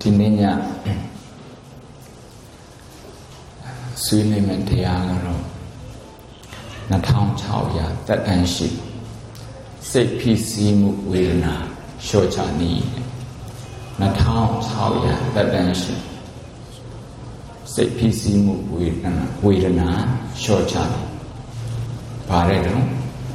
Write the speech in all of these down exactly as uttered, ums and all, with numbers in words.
ဒီနေ့ညဆွေးနွေးမယ့်တရားကတော့နှစ်ထောင်ခြောက်ရာသက်တမ်းရှိစိတ်ဖြစ်စီမှုဝေဒနာလျှော့ချနည်းနှစ်ထောင်ခြောက်ရာသက်တမ်းရှိစိတ်ဖြစ်စီမှုဝေဒနာဝေဒနာလျှော့ချနည်းဘာလဲတော့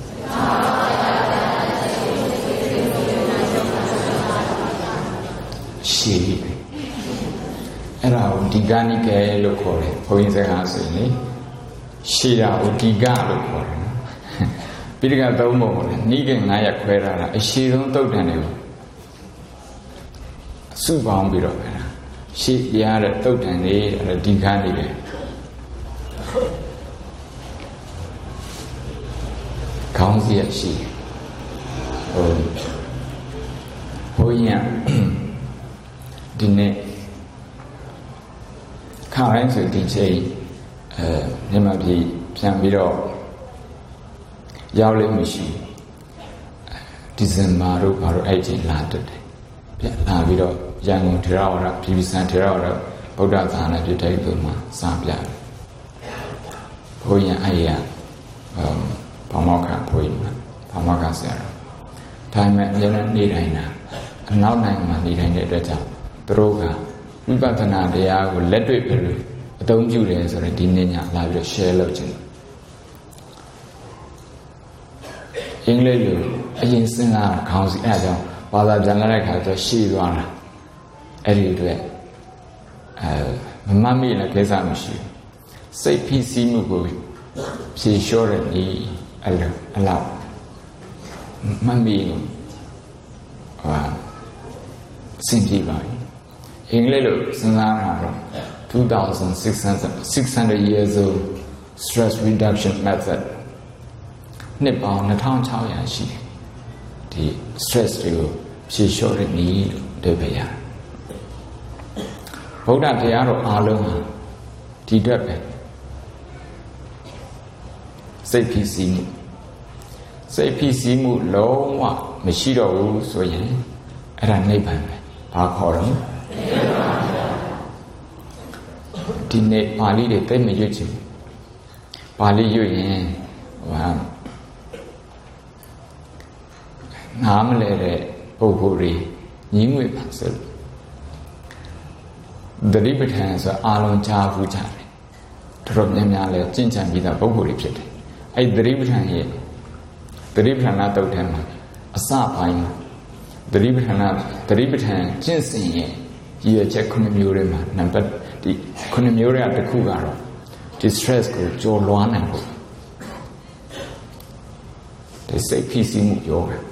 ရှိအဲ့ဒါကိုဒီကနိကေလို့ခေါ်တယ်ဘုန်းကြီးစကားဆိုရင်လေရှိတာကိုဒီကလို့ခေါ်တယ်နော်ပိဋကသုံးပုံနဲ့နိကေငါးရက်ခွဲထားတာအရှိဆုံးသုတ်တန်တွေကိုစုပေါင်းပြီးတော့ပဲရှိရတဲ့သုတ်တန်တွေအဲ့ဒီကနိကေခေါင်းစည်းရရှိဟိုဘုန်းကြီးဒီနေ့ခါတိုင်းဆိုဒီချိန်အဲမြန်မာပြည်ပြန်ပြီးတော့ရောက်လိမ့်မရှိဒီဇင်ဘာတို့ဘာလို့အဲ့ချိန်လာတက်တယ်ပြန်လာပြီးတော့ရန်ကုန်ထေရဝါဒပြည်ပစံထေရဝါဒဗုဒ္ဓသာနာပြည်တိုက်သူမှာစာပြတယ်ဘုန်းကြီးအဲ့ရဘာမောက္ခဘုန်းကြီးဘာမောက္ခဆရာတော်ဒါပေမဲ့အရင်နေတိုင်းတာအနောက်နိုင်ငံမှာနေတိုင်းတဲ့အတွက်ကြောင့်သူတို့ကဝိပဿနာတရားကိုလက်တွေ့ပြလို့အသုံးပြုတယ်ဆိုရင်ဒီနေ့ညလာပြီးတော့ share လုပ်ခြင်းအင်္ဂလိပ်လိုအရင်စဉ်းစားခေါင်းစီအဲ့ဒါကြောင့်ဘာသာပြန်လာတဲ့ခါကျတော့ရှည်သွားတာအဲ့ဒီအတွက်အဲမမမေ့လည်းကိစ္စမရှိဘူးစိတ်ဖြစ်စီမှုကိုဖြေလျှော့တဲ့ဤအဲ့လိုအလောက်မမေ့လို့ဟာစင်ကြည့်ပါဘူးအင်္ဂလိပ်လိုစဉ်းစားတာတော့two thousand six hundred years old stress reduction method နှစ်ပေါင်းနှစ်ထောင်ခြောက်ရာရှိဒီ stress တွေကိုဖြေလျှော့တဲ့နည်းလို့ပြောပြရတယ်ဗုဒ္ဓတရားတော်အားလုံးဟာဒီအတွက်ပဲစိတ်ဖြစ်စီမှုစိတ်ဖြစ်စီမှုလုံးဝမရှိတော့ဘူးဆိုရင်အဲ့ဒါနိဗ္ဗာန်ပဲဘာခေါ်တော့ဒီနေ့ပါဠိတွေသိမရွတ်ချင်ပါဠိရွတ်ရင်ဟာနားမလဲတဲ့ပုဂ္ဂိုလ်တွေညီးငွေပါစို့သတိပဋ္ဌာန်ဆိုအာလုံးကြားဘူးကြတယ်တော်တော်များများလဲကျင့်ကြံပြီးသားပုဂ္ဂိုလ်တွေဖြစ်တယ်အဲ့သတိပဋ္ဌာန်ရဲ့သတိပဋ္ဌာန်တုတ်ထဲမှာအစပိုင်းမှာသတိပဋ္ဌာန်သတိပဋ္ဌာန်ကျင့်စဉ်ရဲ့ရည်ရွယ်ချက်ခုနှစ်မျိုးတွေမှာနံပါတ်ဒီခုနှစ်မျိုးတွေကတစ်ခုကတော့ဒီ stress ကိုကျော်လွှားနိုင်ဖို့ဒီစိတ်ဖြစ်စီမှုရောပဲ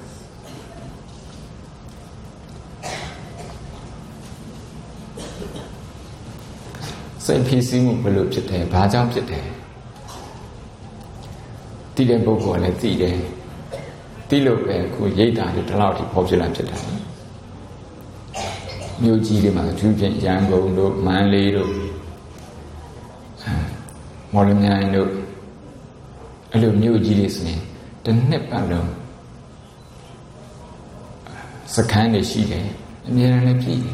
စိတ်ဖြစ်စီမှုဘယ်လိုဖြစ်တယ်ဘာကြောင့်ဖြစ်တယ်သိတဲ့ပုဂ္ဂိုလ်ကလည်းသိတယ်သိလို့ပဲခုရိတ်တာတွေဒီလောက်ထိပေါ်ဖြစ်လာဖြစ်တာမြို့ကြီးတွေမှာသူပြင်ရန်ကုန်တို့မန္တလေးတို့မော်လမြိုင်တို့အဲ့လိုမြို့ကြီးတွေဆိုရင်တစ်နှစ်ပတ်လုံးစခန်းတွေရှိတယ်အများအားလည်းပြည်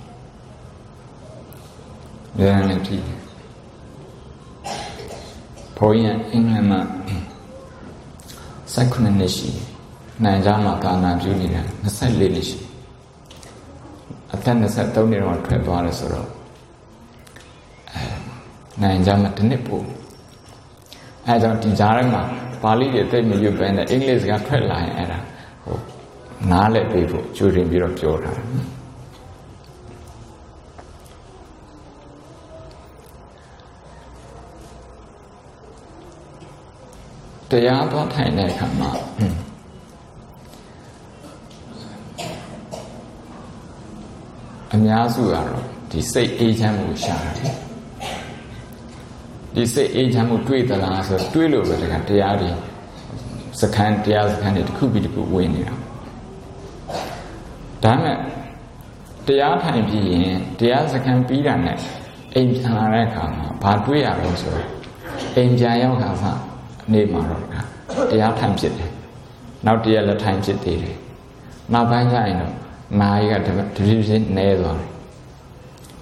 တယ်အများအားလည်းပြည်တယ်ဘုန်းကြီးအင်္ဂလန်မှာဆက်ခုနှစ်ရှိနိုင်ကြမှာကာနာပြုနေတာနှစ်ဆယ်လေးနှစ်ရှိအသက်နှစ်ဆယ်သုံးနှစ်တော့ထွက်သွားတယ်ဆိုတော့အဲနိုင်ကြမှာတစ်နှစ်ပို့အဲကြောင့်ဒီကြားထဲမှာပါဠိတွေသိမရွတ်ပဲနဲ့အင်္ဂလိပ်စကားထွက်လာရင်အဲ့ဒါဟိုနားလည်ပေးဖို့ကြိုတင်ပြီးတော့ပြောထားတယ်တရားသွားထိုင်တဲ့အခါမှာအများစုကတော့ဒီစိတ်အေးချမ်းမှုရှာတယ်ဒီစိတ်အေးချမ်းမှုတွေ့သလားဆိုတော့တွေ့လို့ပဲတရားတွေစခန်းတရားစခန်းတွေတစ်ခုပြီးတစ်ခုဝင်နေတာဒါမဲ့တရားထိုင်ပြီးရင်တရားစခန်းပြီးတာနဲ့အိမ်ပြန်လာတဲ့အခါမှာဘာတွေ့ရလဲဆိုတော့အိမ်ပြန်ရောက်ခါမှနေမှာတော့တရားထိုင်ဖြစ်တယ်နောက်တရားလည်းထိုင်ဖြစ်သေးတယ်နောက်ပိုင်းကျရင်တော့နာရီကတဖြည်းဖြည်းနည်းသွားတယ်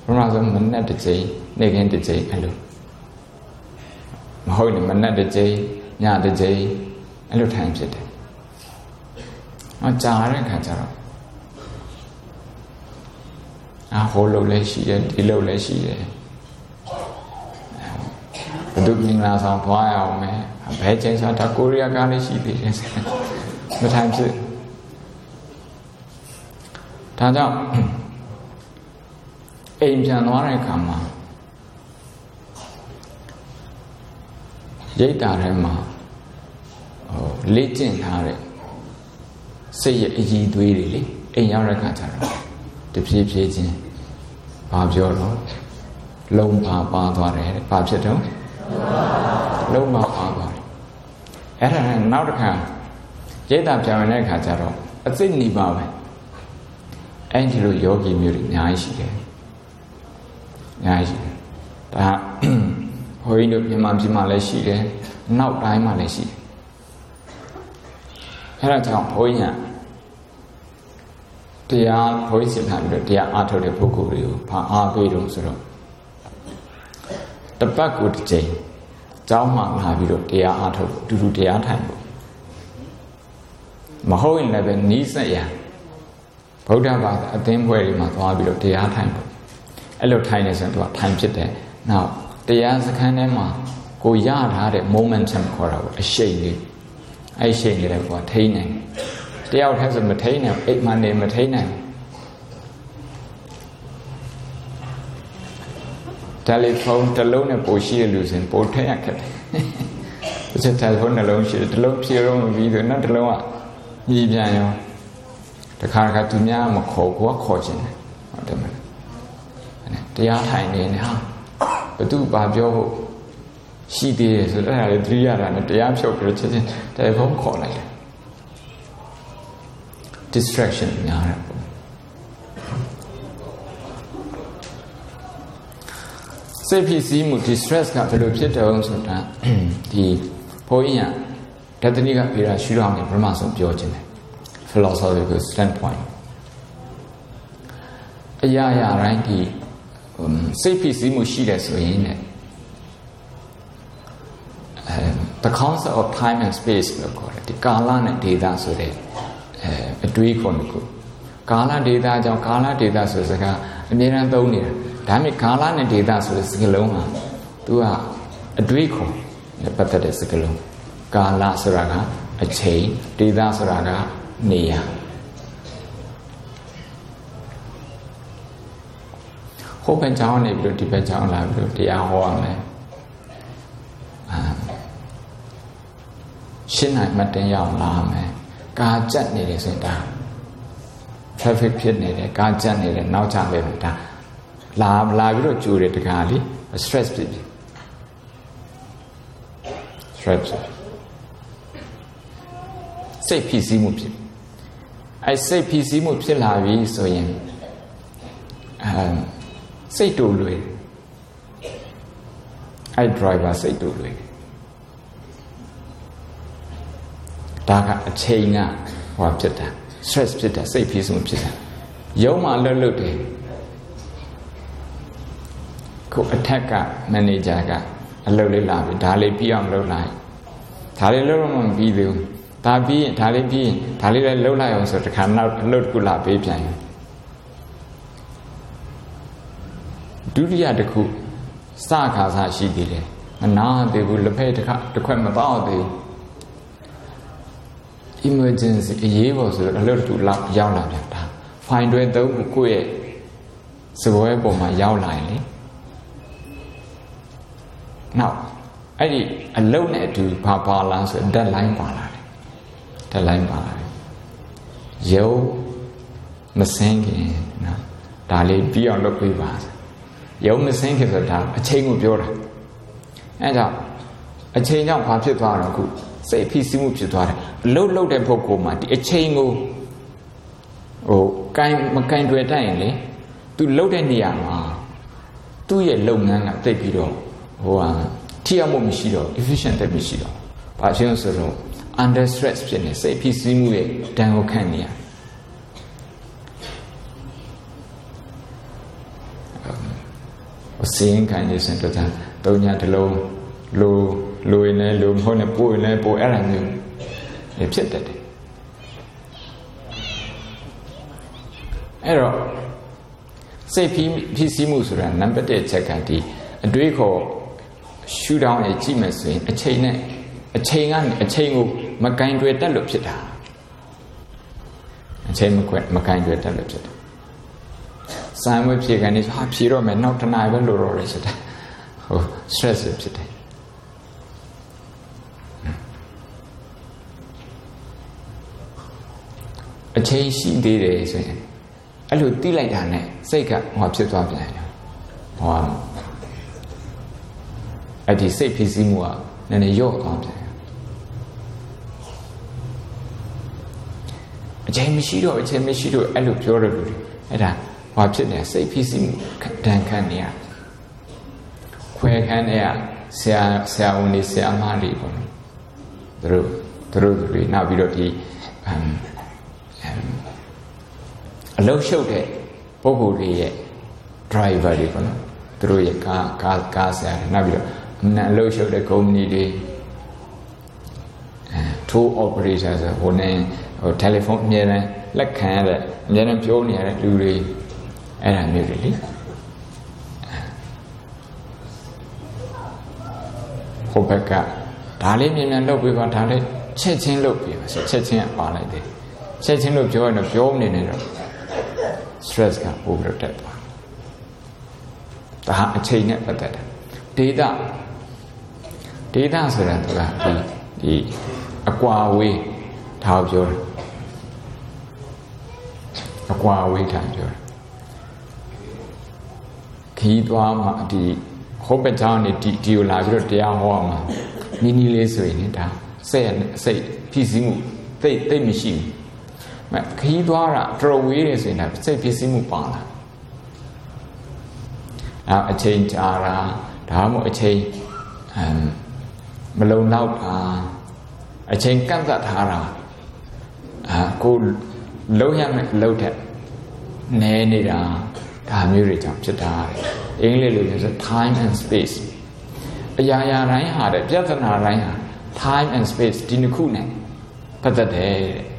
ပထမဆုံးမနဲ့တစ်ချိန်နေ့ခင်းတစ်ချိန်အဲ့လိုမဟုတ်ရင်မနဲ့တစ်ချိန်ညတစ်ချိန်အဲ့လိုထိုင်ဖြစ်တယ်။အော်ကြာတဲ့ခါကျတော့အာဟိုလိုလည်းရှိတယ်ဒီလိုလည်းရှိတယ်ဘဒုမင်္ဂလာဆောင်သွားရအောင်မယ်ဘယ်ချိန်စားတာကိုရီးယားကားလေးရှိသေးတယ်မထိုင်ဖြစ်ဒါကြောင့်အိမ်ပြန်သွားတဲ့အခါမှာရိတ်တာထဲမှာဟိုလေ့ကျင့်ထားတဲ့စိတ်ရဲ့အည်သွေးတွေလေအိမ်ရောက်တဲ့အခါကျတော့တဖြည်းဖြည်းချင်းဘာပြောတော့လုံပါပါသွားတယ်တဲ့ဘာဖြစ်တော့လုံပါပါသွားတယ်အဲ့ဒါနဲ့နောက်တစ်ခါရိတ်တာပြန်ဝင်တဲ့အခါကျတော့အစိတ်နေပါပဲအဲ့ဒီလိုယောဂီမျိုးတွေအများကြီးရှိတယ်အများကြီးရှိတယ်ဒါဘုန်းကြီးတို့မြန်မာပြည်မှာလည်းရှိတယ်နောက်တိုင်းမှာလည်းရှိတယ်အဲ့ဒါကြောင့်ဘုန်းကြီးကတရားဘုန်းကြီးစင်ထားပြီးတော့တရားအားထုတ်တဲ့ပုဂ္ဂိုလ်တွေကိုဘာအားပေးတော့ဆိုတော့တပတ်ကိုတစ်ကြိမ်ကျောင်းမှာလာပြီးတော့တရားအားထုတ်တူတူတရားထိုင်ဖို့မဟုတ်ရင်လည်းပဲနီးစက်ရဗုဒ္ဓဘာသာအသင်းဖွဲ့တွေမှာသွားပြီးတော့တရားထိုင်ဖို့အဲ့လိုထိုင်နေဆိုတော့ထိုင်ဖြစ်တယ်နောက်တရားစခန်းထဲမှာကိုရထားတဲ့ momentum ခေါ်တာပေါ့အရှိန်လေးအဲ့ရှိန်လေးလည်းကိုထိန်းနိုင်တယောက်တည်းဆိုမထိန်းနိုင်အိမ်မှနေမထိန်းနိုင်တယ်လီဖုန်းတစ်လုံးနဲ့ပို့ရှိရလို့ဆိုရင်ပို့ထည့်ရခက်တယ်။ဒီတယ်လီဖုန်းတစ်လုံးရှိတယ်တစ်လုံးဖြည့်တော့ပြီးတော့နောက်တစ်လုံးကညီပြန်ရောတခါတခါသူများမခေါ်ကိုကခေါ်ခြင်းတယ်ဟုတ်တယ်မလား။တရားထိုင်နေနေဟာဘသူဘာပြောဖို့ရှိသေးတယ်ဆိုတော့အဲ့ဒါလေသတိရတာနဲ့တရားဖြုတ်ပြီးတော့ချက်ချင်းတယ်လီဖုန်းခေါ်လိုက်တယ် distraction များတယ်ပေါ့စိတ်ဖြစ်စည်းမှု distress ကဘယ်လိုဖြစ်တယ်ဆိုတာဒီဘုန်းကြီးကဒသနိကပြေရာရှုထောင့်နဲ့ပထမဆုံးပြောခြင်းတယ် philosophical standpoint အရာရာတိုင်းဒီစိတ်ဖြစ်စည်းမှုရှိတယ်ဆိုရင်လည်း the concept of time and space လို့ခေါ်တယ်ဒီကာလနဲ့ဒေသဆိုတဲ့အဲအတွေးခေါ်ကိုကာလဒေသကြောင့်ကာလဒေသဆိုစကားအမြဲတမ်းသုံးနေတာဒါပေမဲ့ကာလနဲ့ဒေသဆိုတဲ့စကားလုံးဟာသူကအတွေးခေါ်နဲ့ပတ်သက်တဲ့စကားလုံးကာလဆိုတာကအချိန်ဒေသဆိုတာကနေရာဟိုဘက်ကျောင်းနေပြီးတော့ဒီဘက်ကျောင်းလာပြီးတော့တရားဟောရမယ်အာရှင်းနိုင်မှတင်ရောက်လာမယ်ကာကြက်နေတယ်ဆိုရင်ဒါ traffic ဖြစ်နေတယ်ကာကြက်နေတယ်နောက်ကျပဲဒါလာလာပြီးတော့ကြိုးတယ်တကားလေ stress ဖြစ်ပြီ stress စိတ်ဖြစ်စည်းမှုဖြစ်အဲစိတ်ဖြစ်စည်းမှုဖြစ်လာပြီဆိုရင်အဲစိတ်တူလွယ်အဲ driver စိတ်တူလွယ်ဒါကအချိန်ကဟောဖြစ်တာ stress ဖြစ်တာစိတ်ဖြစ်စည်းမှုဖြစ်တာရုံးမှလှုပ်လှုပ်တယ်ခုအထက်က manager ကအလုပ်လေးလာပြီဒါလေးပြီးအောင်လုပ်လိုက်ဒါလေးလုပ်လို့မပြီးသေးဘူးဒါပြီးရင်ဒါလေးပြီးရင်ဒါလေးလည်းလုပ်လိုက်အောင်ဆိုတခါနောက်အလုပ်တစ်ခုလာပေးပြန်ရင်ဒုတိယတစ်ခုစခါစားရှိသေးတယ်မနာသေးဘူးလက်ဖက်တစ်ခါတစ်ခွက်မတော့သေးဘူး emergency အရေးပေါ်ဆိုတော့အလုပ်တစ်ခုလာရောက်လာပြန်ဒါ fine တွဲသုံးခုကိုယ့်ရဲ့စပွဲပေါ်မှာရောက်လာရင်လေနောက်အဲ့ဒီအလုံးနဲ့အတူဘာပါလာဆို deadline ပါလာတယ် deadline ပါလာတယ်ရုပ်မစင်းခင်နော်ဒါလေးပြီးအောင်လုပ်ပေးပါရုပ်မစင်းခင်ဆိုတာအချိန်ကိုပြောတာအဲ့ကြောင့်အချိန်ကြောင့်ဘာဖြစ်သွားတော့ခုစိတ်ဖြစ်စည်းမှုဖြစ်သွားတယ်အလုပ်လုပ်တဲ့ပုဂ္ဂိုလ်မှာဒီအချိန်ကိုဟိုကိုင်မကိုင်တွေ့တတ်ရင်လေသူလုပ်တဲ့နေရာမှာသူ့ရဲ့လုပ်ငန်းကတိတ်ပြီးတော့ဟိုဟာထိရောက်မှုမရှိတော့ efficient တက်မရှိတော့ဘာဖြစ်လို့ဆိုတော့ under stress ဖြစ်နေစိတ်ဖြစ်စည်းမှုရဲ့ဒဏ်ကိုခံနေရအစင်းခံနေစင်တော့တုံညာတလုံးလိုလိုရင်လည်းလိုမဟုတ်နဲ့ပို့ရင်လည်းပို့အဲ့ဒါမျိုးလည်းဖြစ်တတ်တယ်အဲ့တော့စိတ်ဖြစ်ဖြစ်စီးမှုဆိုတာနံပါတ်တစ်ချက်ကဒီအတွေးခေါ်ရှူတောင်းရဲ့ကြည့်မယ်ဆိုရင်အချိန်နဲ့အချိန်ကနေအချိန်ကိုမကင်တွယ်တတ်လို့ဖြစ်တာအချိန်မကွက်မကင်တွယ်တတ်လို့ဖြစ်တယ်စမ်းဝဲဖြေကနေဟာဖြေတော့မယ်နောက်တစ်နာရီပဲလိုတော့တယ်ဆိုတဲ့ဟို stress ဖြစ်တယ်အချိန်ရှိသေးတယ်ဆိုရင်အဲ့လိုတိလိုက်တာနဲ့စိတ်ကဟောဖြစ်သွားပြန်တယ်ဟောအဲ့ဒီစိတ်ဖြစ်စီမှုကနည်းနည်းရော့သွားပြန်အချိန်မရှိတော့အချိန်မရှိတော့အဲ့လိုပြောရလို့အဲ့ဒါဟောဖြစ်တယ်စိတ်ဖြစ်စီမှုဒဏ်ခံနေရခွဲခံနေရဆရာဆရာဝန်တွေဆရာမတွေပေါ့နော်သူတို့သူတို့တွေနောက်ပြီးတော့ဒီအမ်အလုံးရှုပ်တဲ့ပုဂ္ဂိုလ်တွေရဲ့ driver တွေပေါ့နော်သူတို့ရဲ့ကားကားကားဆရာတွေနောက်ပြီးတော့အမှန်အလုံးရှုပ်တဲ့ company တွေအဲ tour operator ဆိုဟိုနေဟိုတယ်လီဖုန်းအများနဲ့လက်ခံရတဲ့အများနဲ့ပြောနေရတဲ့လူတွေအဲ့ဒါမျိုးတွေလေဟိုဘက်ကဒါလေးမြန်မြန်လုပ်ပေးပါဒါလေးချက်ချင်းလုပ်ပေးပါဆိုချက်ချင်းကပါလိုက်တယ်ချက်ချင်းလို့ပြောရင်တော့ပြောနေနေတော့ stress ကပိုပြီးတက်သွားဒါအချိန်နဲ့ပတ်သက်တယ် data data ဆိုတာကဒီဒီအကွာဝေးထားပြောတယ်အကွာဝေးထားပြောတယ်ခီးသွားမှဒီဟောပကြောင်းနေဒီဒီကိုလာပြီးတော့တရားဟောမှာနီးနီးလေးဆိုရင်ဒါစိတ်စိတ်ဖြစ်စီမှုသိသိမရှိဘူးမခီးသွားတာတော်ဝေးနေဆိုရင်ဒါစိတ်ဖြစ်စီမှုပါလာအဲအချိန်ကြာတာဒါမှမဟုတ်အချိန်အမ်မလုံလောက်တာအချိန်ကန့်သတ်ထားတာအာကိုလုံးရမယ်လုံးတဲ့နဲနေတာဒါမျိုးတွေကြောင့်ဖြစ်တာအင်္ဂလိပ်လိုပြောဆို time and space အရာရာတိုင်းဟာတဲ့ပြဿနာတိုင်းဟာ time and space ဒီနှစ်ခုနဲ့ပတ်သက်တယ်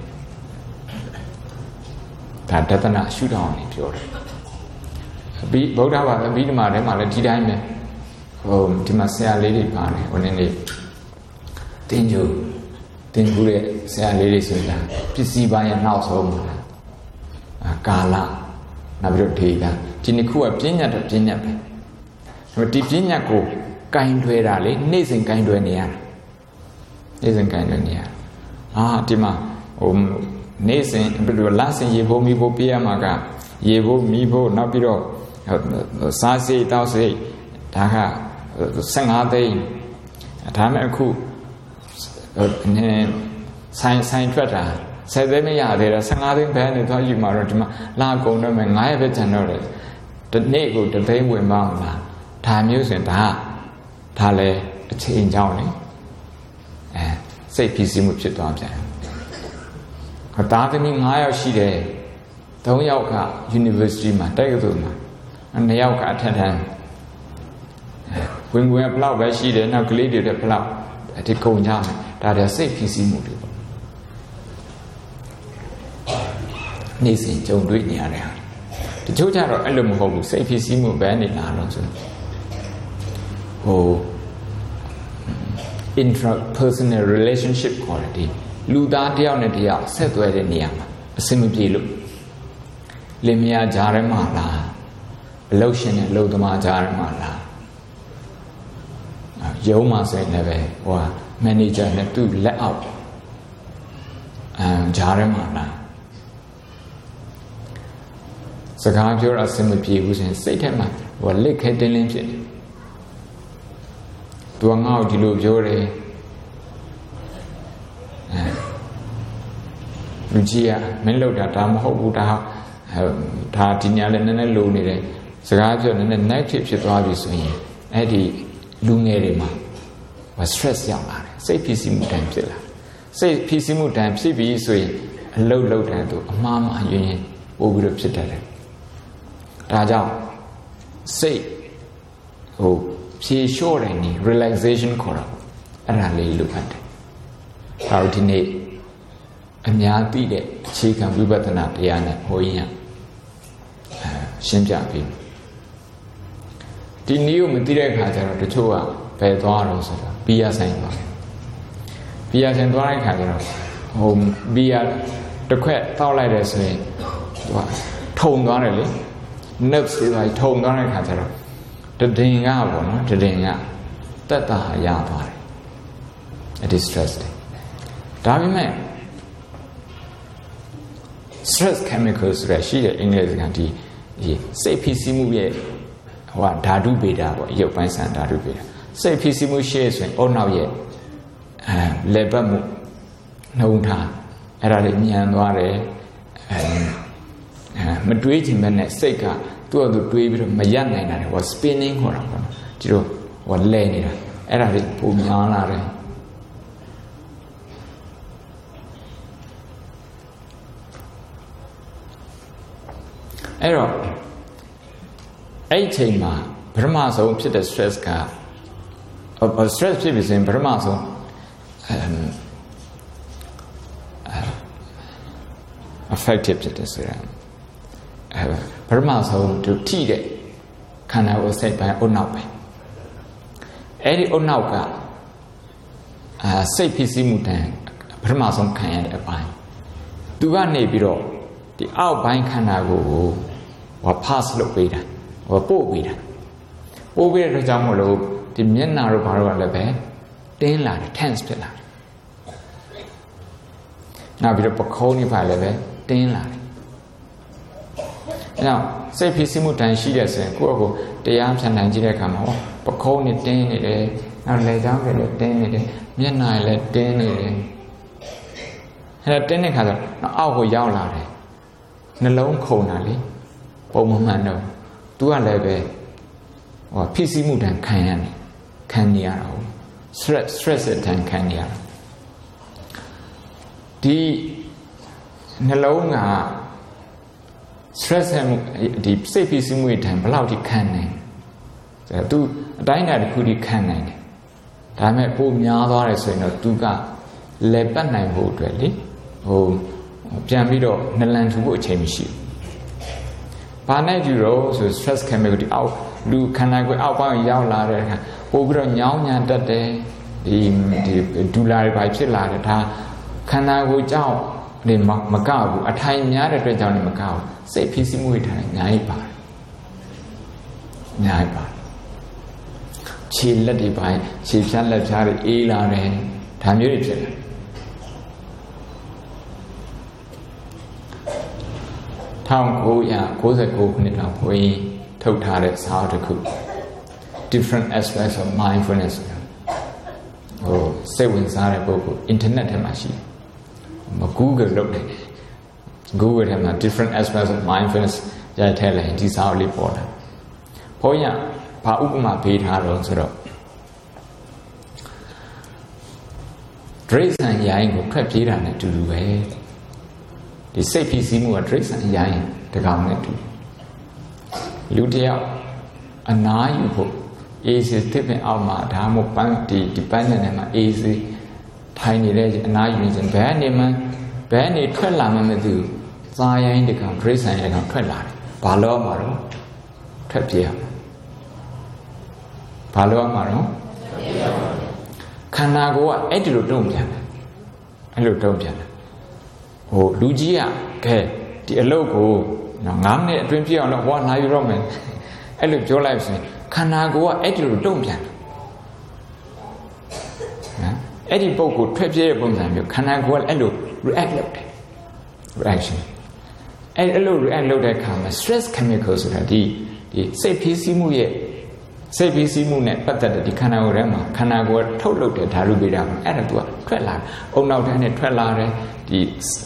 ဒါတသနာရှုထောင့်နေပြောတယ်ပြီးဗုဒ္ဓဘာသာပြီးဒီမှာထဲမှာလည်းဒီတိုင်းပဲဟိုဒီမှာဆရာလေးတွေပါတယ်ဟိုနေ့နေ့တင်ကြိုတင်ကြိုရဲ့ဆရာလေးတွေဆိုတာပစ္စည်းပိုင်းရဲ့နောက်ဆုံးမှာအာကာလနောက်ပြီးတော့ဒေတာဒီနှစ်ခုကပြဉ္ညာတော့ပြဉ္ညာပဲဟိုဒီပြဉ္ညာကိုကင်တွယ်တာလေနေ့စဉ်ကင်တွယ်နေရတာနေ့စဉ်ကင်တွယ်နေရအာဒီမှာဟိုနေ့စဉ်ဘယ်လိုလစဉ်ရေဖို့မိဖို့ပြရမှာကရေဖို့မိဖို့နောက်ပြီးတော့စားစိတ်တောက်စိတ်ဒါကဆယ်ငါးသိန်းဒါနဲ့အခုဆိုင်ဆိုင်ထွက်တာဆယ်သိန်းမရသေးတာဆယ်ငါးသိန်းပဲနေသွားယူမှာတော့ဒီမှာလာကုန်တော့မယ်ငါးရက်ပဲကျန်တော့တယ်ဒီနေ့ကိုတစ်သိန်းဝင်ပါမလားဒါမျိုးဆိုရင်ဒါဒါလည်းအချိန်ကြောင်းလေအဲစိတ်ဖြစ်စီမှုဖြစ်သွားပြန်သားသမီးငါးယောက်ရှိတယ်သုံးယောက်က university မှာတက္ကသိုလ်မှာနှစ်ယောက်ကအထက်တန်းဝင်ဝင်ဘလောက်ပဲရှိတယ်နောက်ကလေးတွေလည်းဘလောက်ဒီကုန်ကြမယ်ဒါတွေစိတ်ဖြစ်စီမှုတွေပေါ့နေ့စဉ်ကြုံတွေ့နေရတယ်ဟာတချို့ကြတော့အဲ့လိုမဟုတ်ဘူးစိတ်ဖြစ်စီမှုပဲနေလာတော့ဆိုဟို intrapersonal relationship ခေါ်တယ်ဒီလူသားတယောက်နဲ့တယောက်ဆက်သွယ်တဲ့နေရာမှာအဆင်မပြေလို့လင်မယားကြားထဲမှာလားအလုပ်ရှင်နဲ့အလုပ်သမားကြားထဲမှာလားရုံးမှာဆိုရင်လည်းပဲဟိုမန်နေဂျာနဲ့သူ့လက်အောက်အမ်ကြားထဲမှာလားစကားပြောတာအဆင်မပြေဘူးဆိုရင်စိတ်ထဲမှာဟိုလက်ခဲတင်းလင်းဖြစ်တယ်သူကငါ့ကိုဒီလိုပြောတယ်လူကြီးကမင်းလောက်တာဒါမဟုတ်ဘူးဒါဒါဒီညာလည်းနည်းနည်းလိုနေတယ်စကားပြောနည်းနည်း negative ဖြစ်သွားပြီဆိုရင်အဲ့ဒီလူငယ်တွေမှာ stress ရောက်လာတယ်စိတ်ဖြစ်စီမှုတန်ဖြစ်လာစိတ်ဖြစ်စီမှုတန်ဖြစ်ပြီးဆိုရင်အလုတ်လောက်တယ်သူအမှားမှယွင်းရင်ပို့ပြီးတော့ဖြစ်တတ်တယ်ဒါကြောင့်စိတ်ဟိုဖြေလျှော့တယ်နီ relaxation ခေါ်တာအဲ့ဒါလေးလိုအပ်တယ်ဒါတို့ဒီနေ့အများသိတဲ့အခြေခံဝိပဿနာတရားနဲ့ဟိုရင်းအဲရှင်းပြပြီးဒီနည်းကိုမသိတဲ့အခါကျတော့တချို့ကဘယ်သွားတော့ဆိုတော့ဘီယာဆိုင်သွားတယ်ဘီယာဆိုင်သွားတဲ့အခါကျတော့ဟိုဘီယာတစ်ခွက်တောက်လိုက်တယ်ဆိုရင်သူကထုံသွားတယ်လေ nerves တွေပါထုံသွားတဲ့အခါကျတော့တဒင်ကပေါ့နော်တဒင်ကတက်တာရသွားတယ်အဲ့ဒီ stress တွေဒါပေမဲ့ stress chemicals ဆိုရရှိတဲ့အင်္ဂလိပ်စကားဒီစိတ်ဖြစ်စီမှုရဲ့ဟိုဓာတုဗေဒပေါ့ရုပ်ပိုင်းစံဓာတုဗေဒစိတ်ဖြစ်စီမှုရှိဆိုရင်အုတ်နောက်ရဲ့အဲလေပတ်မှုနှုံထားအဲ့ဒါလေးမြန်သွားတယ်အဲမတွေးချင်မဲ့နဲ့စိတ်ကသူ့အတူတွေးပြီးတော့မရပ်နိုင်တာလေဟို spinning ခေါ်တာပေါ့ဒီလိုဟိုလဲနေတာအဲ့ဒါလေးပုံများလာတယ်အဲ့တော့အဲ့ဒီချိန်မှာပထမဆုံးဖြစ်တဲ့ stress က stress ဖြစ်ပြီးရင်ပထမဆုံးအမ် affective ဖြစ်တဲ့ဆိုရအဲပထမဆုံးသူထိတဲ့ခန္ဓာကိုယ်စိတ်ပိုင်းအုတ်နောက်ပဲအဲ့ဒီအုတ်နောက်ကအာစိတ်ဖြစ်စီမှုတန်ပထမဆုံးခံရတဲ့အပိုင်းသူကနေပြီးတော့ဒီအောက်ပိုင်းခန္ဓာကိုယ်ကိုဟော pass လုပ်ပေးတာဟောပို့ပေးတာပို့ပေးတဲ့အတွက်ကြောင့်မလို့ဒီမျက်နှာတို့ဘာလို့လဲပဲတင်းလာတယ် tense ဖြစ်လာတယ်နောက်ပြီးတော့ပခုံးနေပါလည်းပဲတင်းလာတယ်အဲတော့စိတ်ဖြစ်စီမှုတန်ရှိတဲ့ဆိုရင်ကိုယ့်အကိုတရားဖြတ်နိုင်ကြည့်တဲ့အခါမှာဟောပခုံးနေတင်းနေတယ်နောက်လက်ချောင်းတွေလည်းတင်းနေတယ်မျက်နှာလည်းတင်းနေတယ်အဲတော့တင်းတဲ့ခါကျတော့အောက်ကိုရောက်လာတယ်နှလုံးခုန်တာလေပုံမှန်တော့သူကလည်းပဲဟောဖြစ်စီမှုတန်ခံရတယ်ခံနေရတာဟုတ် stress stress တန်ခံနေရတာဒီနှလုံးက stress မှုဒီစိတ်ဖြစ်စီမှုတန်ဘယ်လောက်ထိခံနိုင်လဲသူအတိုင်းအတာတစ်ခုထိခံနိုင်တယ်ဒါပေမဲ့ပိုများသွားတယ်ဆိုရင်တော့သူကလဲပတ်နိုင်ဖို့အတွက်လေဟိုပြန်ပြီးတော့နှလန်ထူဖို့အချိန်မရှိဘူး။ဘာနဲ့ကြည့်တော့ဆို stress chemical ဒီအောက်လူခန္ဓာကိုယ်အောက်ပိုင်းရောက်လာတဲ့အခါပို့ပြီးတော့ညောင်းညံတက်တယ်ဒီဒီဒူလာတွေပါဖြစ်လာတယ်ဒါခန္ဓာကိုယ်ကြောင့်ဒီမကဘူးအထိုင်များတဲ့အတွက်ကြောင့်လည်းမကဘူးစိတ်ဖြစ်စီမှုတွေထားတယ်အများကြီးပါတယ်အများကြီးပါတယ်ခြေလက်တွေပါခြေဖြတ်လက်ဖြားတွေအေးလာတယ်ဒါမျိုးတွေဖြစ်လာ၁၉၉၉ခုနှစ်လောက်ဘုန်းကြီးထုတ်ထားတဲ့စာအုပ်တစ်ခု different aspects of mindfulness ဟိုစိတ်ဝင်စားတဲ့ပုဂ္ဂိုလ် internet ထဲမှာရှိတယ်မ Google လုပ်တယ် Google ထဲမှာ different aspects of mindfulness ရိုက်ထည့်လိုက်ဒီစာအုပ်လေးပေါ်လာဘုန်းကြီးကဘာဥပမာပေးထားတော့ဆိုတော့ဒရိစံရိုင်းကိုထွက်ပြေးတာနဲ့အတူတူပဲဒီစိတ်ဖြစ်စီမှုကဒရိစံရိုင်းတကောင်နဲ့တူလူတယောက်အနားယူဖို့အေးစစ်တစ်ပင်အောက်မှာဒါမှမဟုတ်ပန်းဒီဒီပန်းနဲ့မှာအေးစစ်ထိုင်နေတဲ့အနားယူနေခြင်းဘယ်အနေမှဘယ်အနေထွက်လာမှမသိဘူးသားရိုင်းတကောင်ဒရိစံရိုင်းကောင်ထွက်လာတယ်ဘာလို့မှာတော့ထွက်ပြေးရမှာဘာလို့မှာတော့ခန္ဓာကိုယ်ကအဲ့ဒီလိုတုံ့ပြန်တယ်အဲ့လိုတုံ့ပြန်တယ်ဟိုလူကြီးကခဲဒီအလုပ်ကိုနော်၅မိနစ်အတွင်းပြည့်အောင်လို့ဟောလာယူတော့မယ်အဲ့လိုပြောလိုက်ဆိုရင်ခန္ဓာကိုယ်ကအဲ့ဒီလိုတုံ့ပြန်တယ်နော်အဲ့ဒီပုံကိုထွက်ပြေးတဲ့ပုံစံမျိုးခန္ဓာကိုယ်ကအဲ့လို react လုပ်တယ် reaction အဲ့အဲ့လို react လုပ်တဲ့အခါမှာ stress chemical ဆိုတာဒီဒီစိတ်ဖြစ်စီမှုရဲ့စိတ်ဖြစ်စီမှုနဲ့ပတ်သက်တဲ့ဒီခန္ဓာကိုယ်ထဲမှာခန္ဓာကိုယ်ထုတ်လုပ်တဲ့ဓာတုဗေဒမှာအဲ့ဒါသူကထွက်လာတယ်အုံနောက်ထဲနဲ့ထွက်လာတယ်ဒီ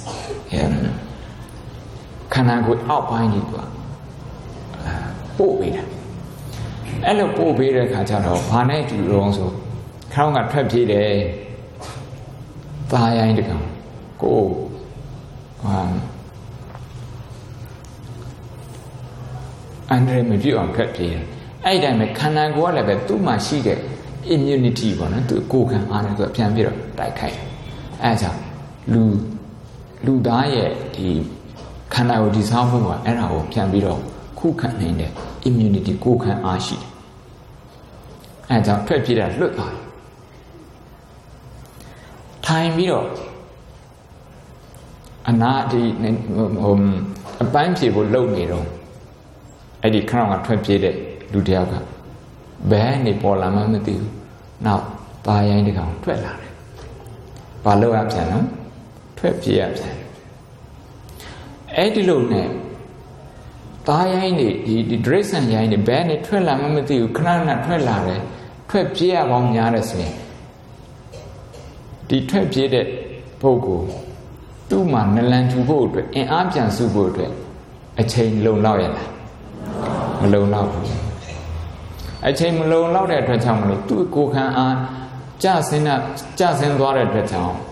ခန္ဓာကိုယ်အောက်ပိုင်းကြီးသူကပို့ပေးတယ်အဲ့လိုပို့ပေးတဲ့ခါကျတော့ဘာနဲ့တူတော့ဆိုခေါင်းကထွက်ပြေးတယ်သားရိုင်းတကောင်ကိုဟာအန်ဒရမပြည့်အောင်ခက်ပြေးတယ်အဲ့ဒီတိုင်းပဲခန္ဓာကိုယ်ကလည်းပဲသူ့မှာရှိတဲ့ immunity ပေါ့နော်သူကိုယ်ခံအားနဲ့သူပြန်ပြီးတော့တိုက်ခိုက်တယ်အဲဒါကြောင့်လူလူသားရဲ့ဒီခန္ဓာကိုယ်ဒီဆောင်မှုကအဲ့ဒါကိုပြန်ပြီးတော့ခုခံနိုင်တဲ့ immunity ကိုယ်ခံအားရှိတယ်အဲဒါကြောင့်ထွက်ပြေးတာလွတ်သွားတယ်ထိုင်ပြီးတော့အနာဒီဟိုအပန်းဖြေဖို့လုပ်နေတော့အဲ့ဒီခဏကထွက်ပြေးတဲ့လူတယောက်ကဘယ်နေပေါ်လာမှမသိဘူးနောက်ပါရိုင်းတကောင်ထွက်လာတယ်ဘာလို့ရပြန်နော်ထွက်ပြေးရပြန်အဲ့ဒီလိုနဲ့ပါရိုင်းနေဒီဒီဒရိတ်ဆန်ရိုင်းနေဘယ်နေထွက်လာမှမသိဘူးခဏခဏထွက်လာတယ်ထွက်ပြေးရပေါင်းများတယ်ဆိုရင်ဒီထွက်ပြေးတဲ့ပုဂ္ဂိုလ်သူ့မှာနလန်ထူဖို့အတွက်အင်အားပြန်စုဖို့အတွက်အချိန်လုံလောက်ရလားမလုံလောက်ဘူးအချိန်မလုံလောက်တဲ့အတွက်ကြောင့်မလို့သူ့ကိုယ်ခံအားကြဆင်းတာကြဆင်းသွားတဲ့အတွက်ကြောင့်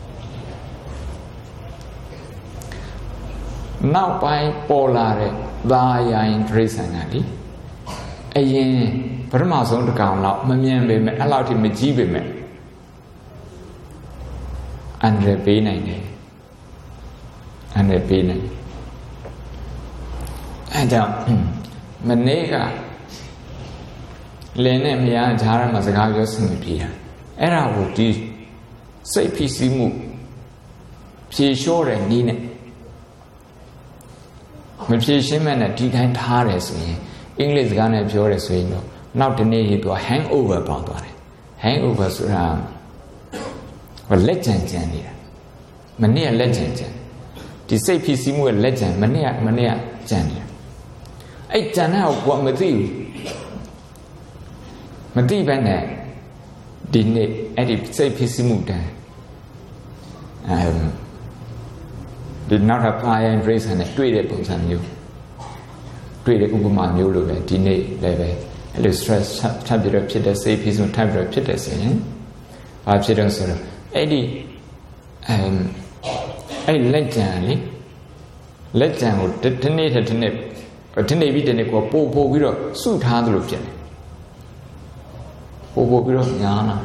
နောက်ပိုင်းပေါ်လာတဲ့သာယာရင်ဒရိษံကလေအရင်ပထမဆုံးတစ်ကောင်လောက်မမြင်ပေမဲ့အဲ့လောက်ထိမကြီးပေမဲ့အန္တရာယ်ပေးနိုင်တယ်အန္တရာယ်ပေးနိုင်အဲကြောင့်မနေ့ကလင်းနဲ့မယားကြားထဲမှာစကားပြောစင်ပြေတာအဲ့ဒါကိုဒီစိတ်ဖြစ်စီမှုဖြေလျှော့တဲ့နည်းနဲ့မဖြေရှင်းမဲ့နဲ့ဒီတိုင်းထားတယ်ဆိုရင်အင်္ဂလိပ်စကားနဲ့ပြောတယ်ဆိုရင်တော့နောက်တစ်နေ့ဟိသူက hang over ပေါက်သွားတယ် hang over ဆိုတာဟိုလက်ကျန်ကျန်နေတာမနေ့ကလက်ကျန်ကျန်ဒီစိတ်ဖြစ်စီမှုရဲ့လက်ကျန်မနေ့ကမနေ့ကကျန်နေတာအဲ့ကျန်တဲ့ဟိုကမသိဘူးမသိဘဲနဲ့ဒီနေ့အဲ့ဒီစိတ်ဖြစ်စီမှုတန်အဲဒီနောက်ထပ်ပါရင် brace နဲ့တွေ့တဲ့ပုံစံမျိုးတွေ့တဲ့ဥပမာမျိုးလိုပဲဒီနေ့လည်းပဲအဲ့လို stress ထပ်ပြီးတော့ဖြစ်တဲ့စိတ်ဖြစ်စီမှုထပ်ပြီးတော့ဖြစ်တဲ့ဆိုရင်ဘာဖြစ်တော့ဆိုတော့အဲ့ဒီအမ်အဲ့လက်ကြံလေလက်ကြံကိုဒီနေ့တစ်နေ့ဒီနေ့ပြီးဒီနေ့ကိုပို့ပို့ပြီးတော့စုထားသလိုဖြစ်တယ်ပို့ပို့ပြီးတော့ညားလာ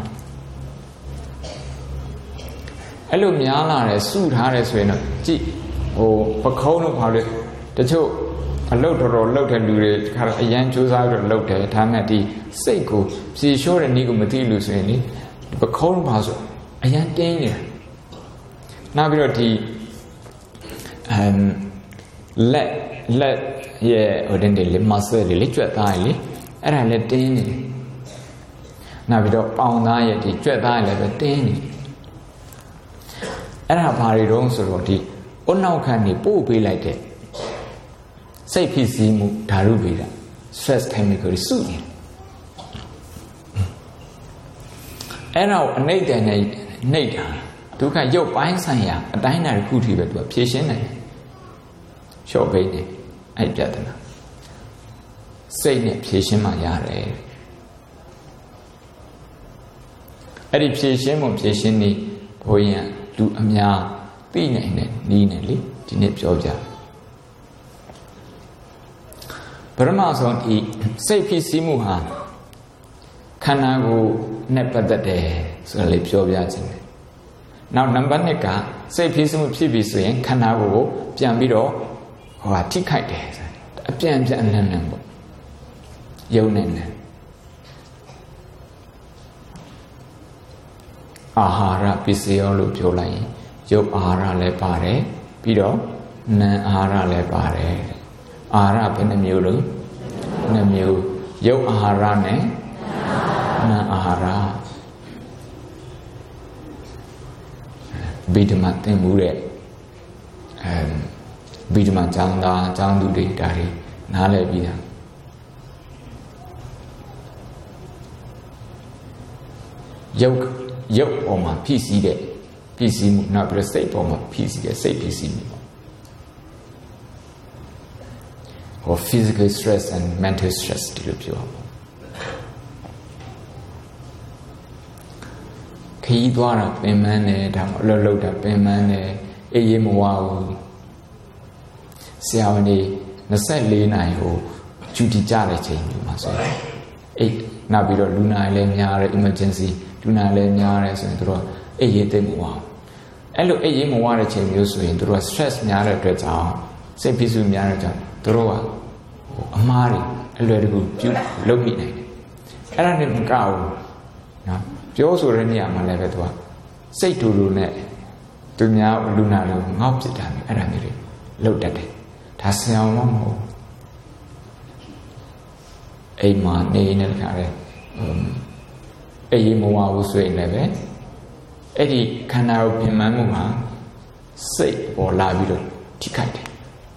အဲ့လိုများလာတယ်စုထားတယ်ဆိုရင်တော့ကြည့်ဟိုပခုံးလို့ခေါ်တယ်တချို့အလုတ်တော်တော်လုတ်တဲ့လူတွေခါတော့အရန်ကြိုးစားပြီးတော့လုတ်တယ်ဒါမှဒီစိတ်ကိုဖြေလျှော့တဲ့နည်းကိုမသိလို့ဆိုရင်လေပခုံးလို့ပါဆိုအရန်တင်းနေတယ်နောက်ပြီးတော့ဒီအမ်လက်လက်ရဲ့ဟိုတင်တယ်လေမဆယ်လေးကြွက်သားလေအဲ့ဒါလည်းတင်းနေတယ်နောက်ပြီးတော့ပေါင်သားရဲ့ဒီကြွက်သားလည်းပဲတင်းနေတယ်အဲ့ဒါဘာတွေတုံးဆိုတော့ဒီအနောက်ခံနေပို့ပေးလိုက်တဲ့စိတ်ဖြစ်စီမှုဓာတုဗေဒ stress chemical တွေစုနေတယ်အဲ့ဒါကိုအနိဋ္ဌာနဲ့နှိပ်တာဒုက္ခရုပ်ပိုင်းဆိုင်ရာအတိုင်းအတာတစ်ခုထိပဲသူကဖြေရှင်းနိုင်တယ်လျှော့ပေးနေအဲ့ပြဿနာစိတ်နဲ့ဖြေရှင်းမှရတယ်အဲ့ဒီဖြေရှင်းမှုဖြေရှင်းနေဘိုးရင်လူအများသိနိုင်တဲ့နီးနေလေဒီနေ့ပြောပြပထမဆုံးဒီစိတ်ဖြစ်စီးမှုဟာခန္ဓာကိုယ်နဲ့ပတ်သက်တယ်ဆိုတာလေးပြောပြခြင်းတယ်နောက်နံပါတ်နှစ်ကစိတ်ဖြစ်စီးမှုဖြစ်ပြီဆိုရင်ခန္ဓာကိုယ်ကိုပြန်ပြီးတော့ဟိုဟာထိခိုက်တယ်အပြန်ပြန်အလန်းလန်းပေါ့ယုံနေတယ်အာဟာရပစ္စည်းရောလို့ပြောလိုက်ရင်ရုပ်အာဟာရလည်းပါတယ်ပြီးတော့နာမ်အာဟာရလည်းပါတယ်အာဟာရဘယ်နှမျိုးလို့နှမျိုးရုပ်အာဟာရနဲ့နာမ်အာဟာရဗိဓမာသင်မှုတဲ့အဲဗိဓမာကျောင်းသားကျောင်းသူတွေဒါတွေနားလည်ပြီးတာရုပ်ရုပ်ပေါ်မှာဖြစ်စီတဲ့ဖြစ်စီမှုနောက်ပြီးစိတ်ပေါ်မှာဖြစ်စီတဲ့စိတ်ဖြစ်စီမှုဟော physical stress and mental stress ဒီလိုပြောခီးသွားတာပင်ပန်းတယ်ဒါမှအလုပ်လုပ်တာပင်ပန်းတယ်အေးအေးမဝဘူးဆရာဝန်ကြီး နှစ်ဆယ့်လေးနာရီဟို duty ကြတဲ့ချိန်မျိုးမှာဆိုရင်အိတ်နောက်ပြီးတော့လူနာလည်းများတယ် emergency လူနာလည်းများတယ်ဆိုရင်တို့အိတ်ရေးသိမ့်မအောင်အဲ့လိုအိတ်ရေးမဝတဲ့ချိန်မျိုးဆိုရင်တို့က stress များတဲ့အတွက်ကြောင့်စိတ်ဖိစီးများတဲ့ကြောင့်တို့ကအမားတွေအလွယ်တကူပြုလုပ်မိနိုင်တယ်အဲ့ဒါနဲ့မကဘူးနော်ပြောဆိုတဲ့နေရာမှာလည်းပဲသူကစိတ်တူတူနဲ့သူများလူနာတွေငေါ့ပစ်တာမျိုးအဲ့ဒါမျိုးတွေလုပ်တတ်တယ်ဒါဆရာမမဟုတ်အိမ်မှာနေနေကြတယ်အေးမဝဘူးဆိုရင်လည်းပဲအဲ့ဒီခန္ဓာကိုပြင်မှန်းမှုမှာစိတ်ပေါ်လာပြီးတော့ထိခိုက်တယ်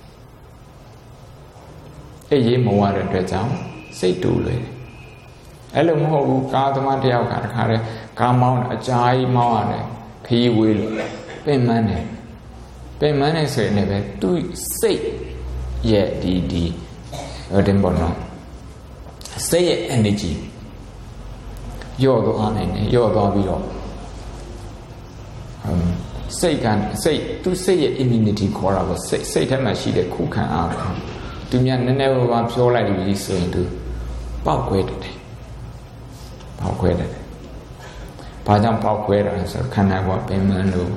အေးမဝတဲ့အတွက်ကြောင့်စိတ်တူလွယ်တယ်အဲ့လိုမဟုတ်ဘူးကားသမားတယောက်ကတခါတည်းကားမောင်းအကြာကြီးမောင်းရတယ်ခရီးဝေးလို့ပင်မန်းတယ်ပင်မန်းနေဆိုရင်လည်းသူစိတ်ရဲ့ဒီဒီဟိုတင်ပေါ်တော့စိတ်ရဲ့ energy ယော့သွားနိုင်တယ်ယော့သွားပြီးတော့စိတ်ကစိတ်သူစိတ်ရဲ့ immunity ခေါ်တာပေါ့စိတ်စိတ်ထဲမှာရှိတဲ့ခုခံအားသူများနည်းနည်းပါးပါးပြောလိုက်လို့ဆိုရင်သူပေါက်ခွဲတယ်ပေါက်ခွဲတယ်ဘာကြောင့်ပေါက်ခွဲတာလဲဆိုတော့ခန္ဓာကိုယ်ပင်မလို့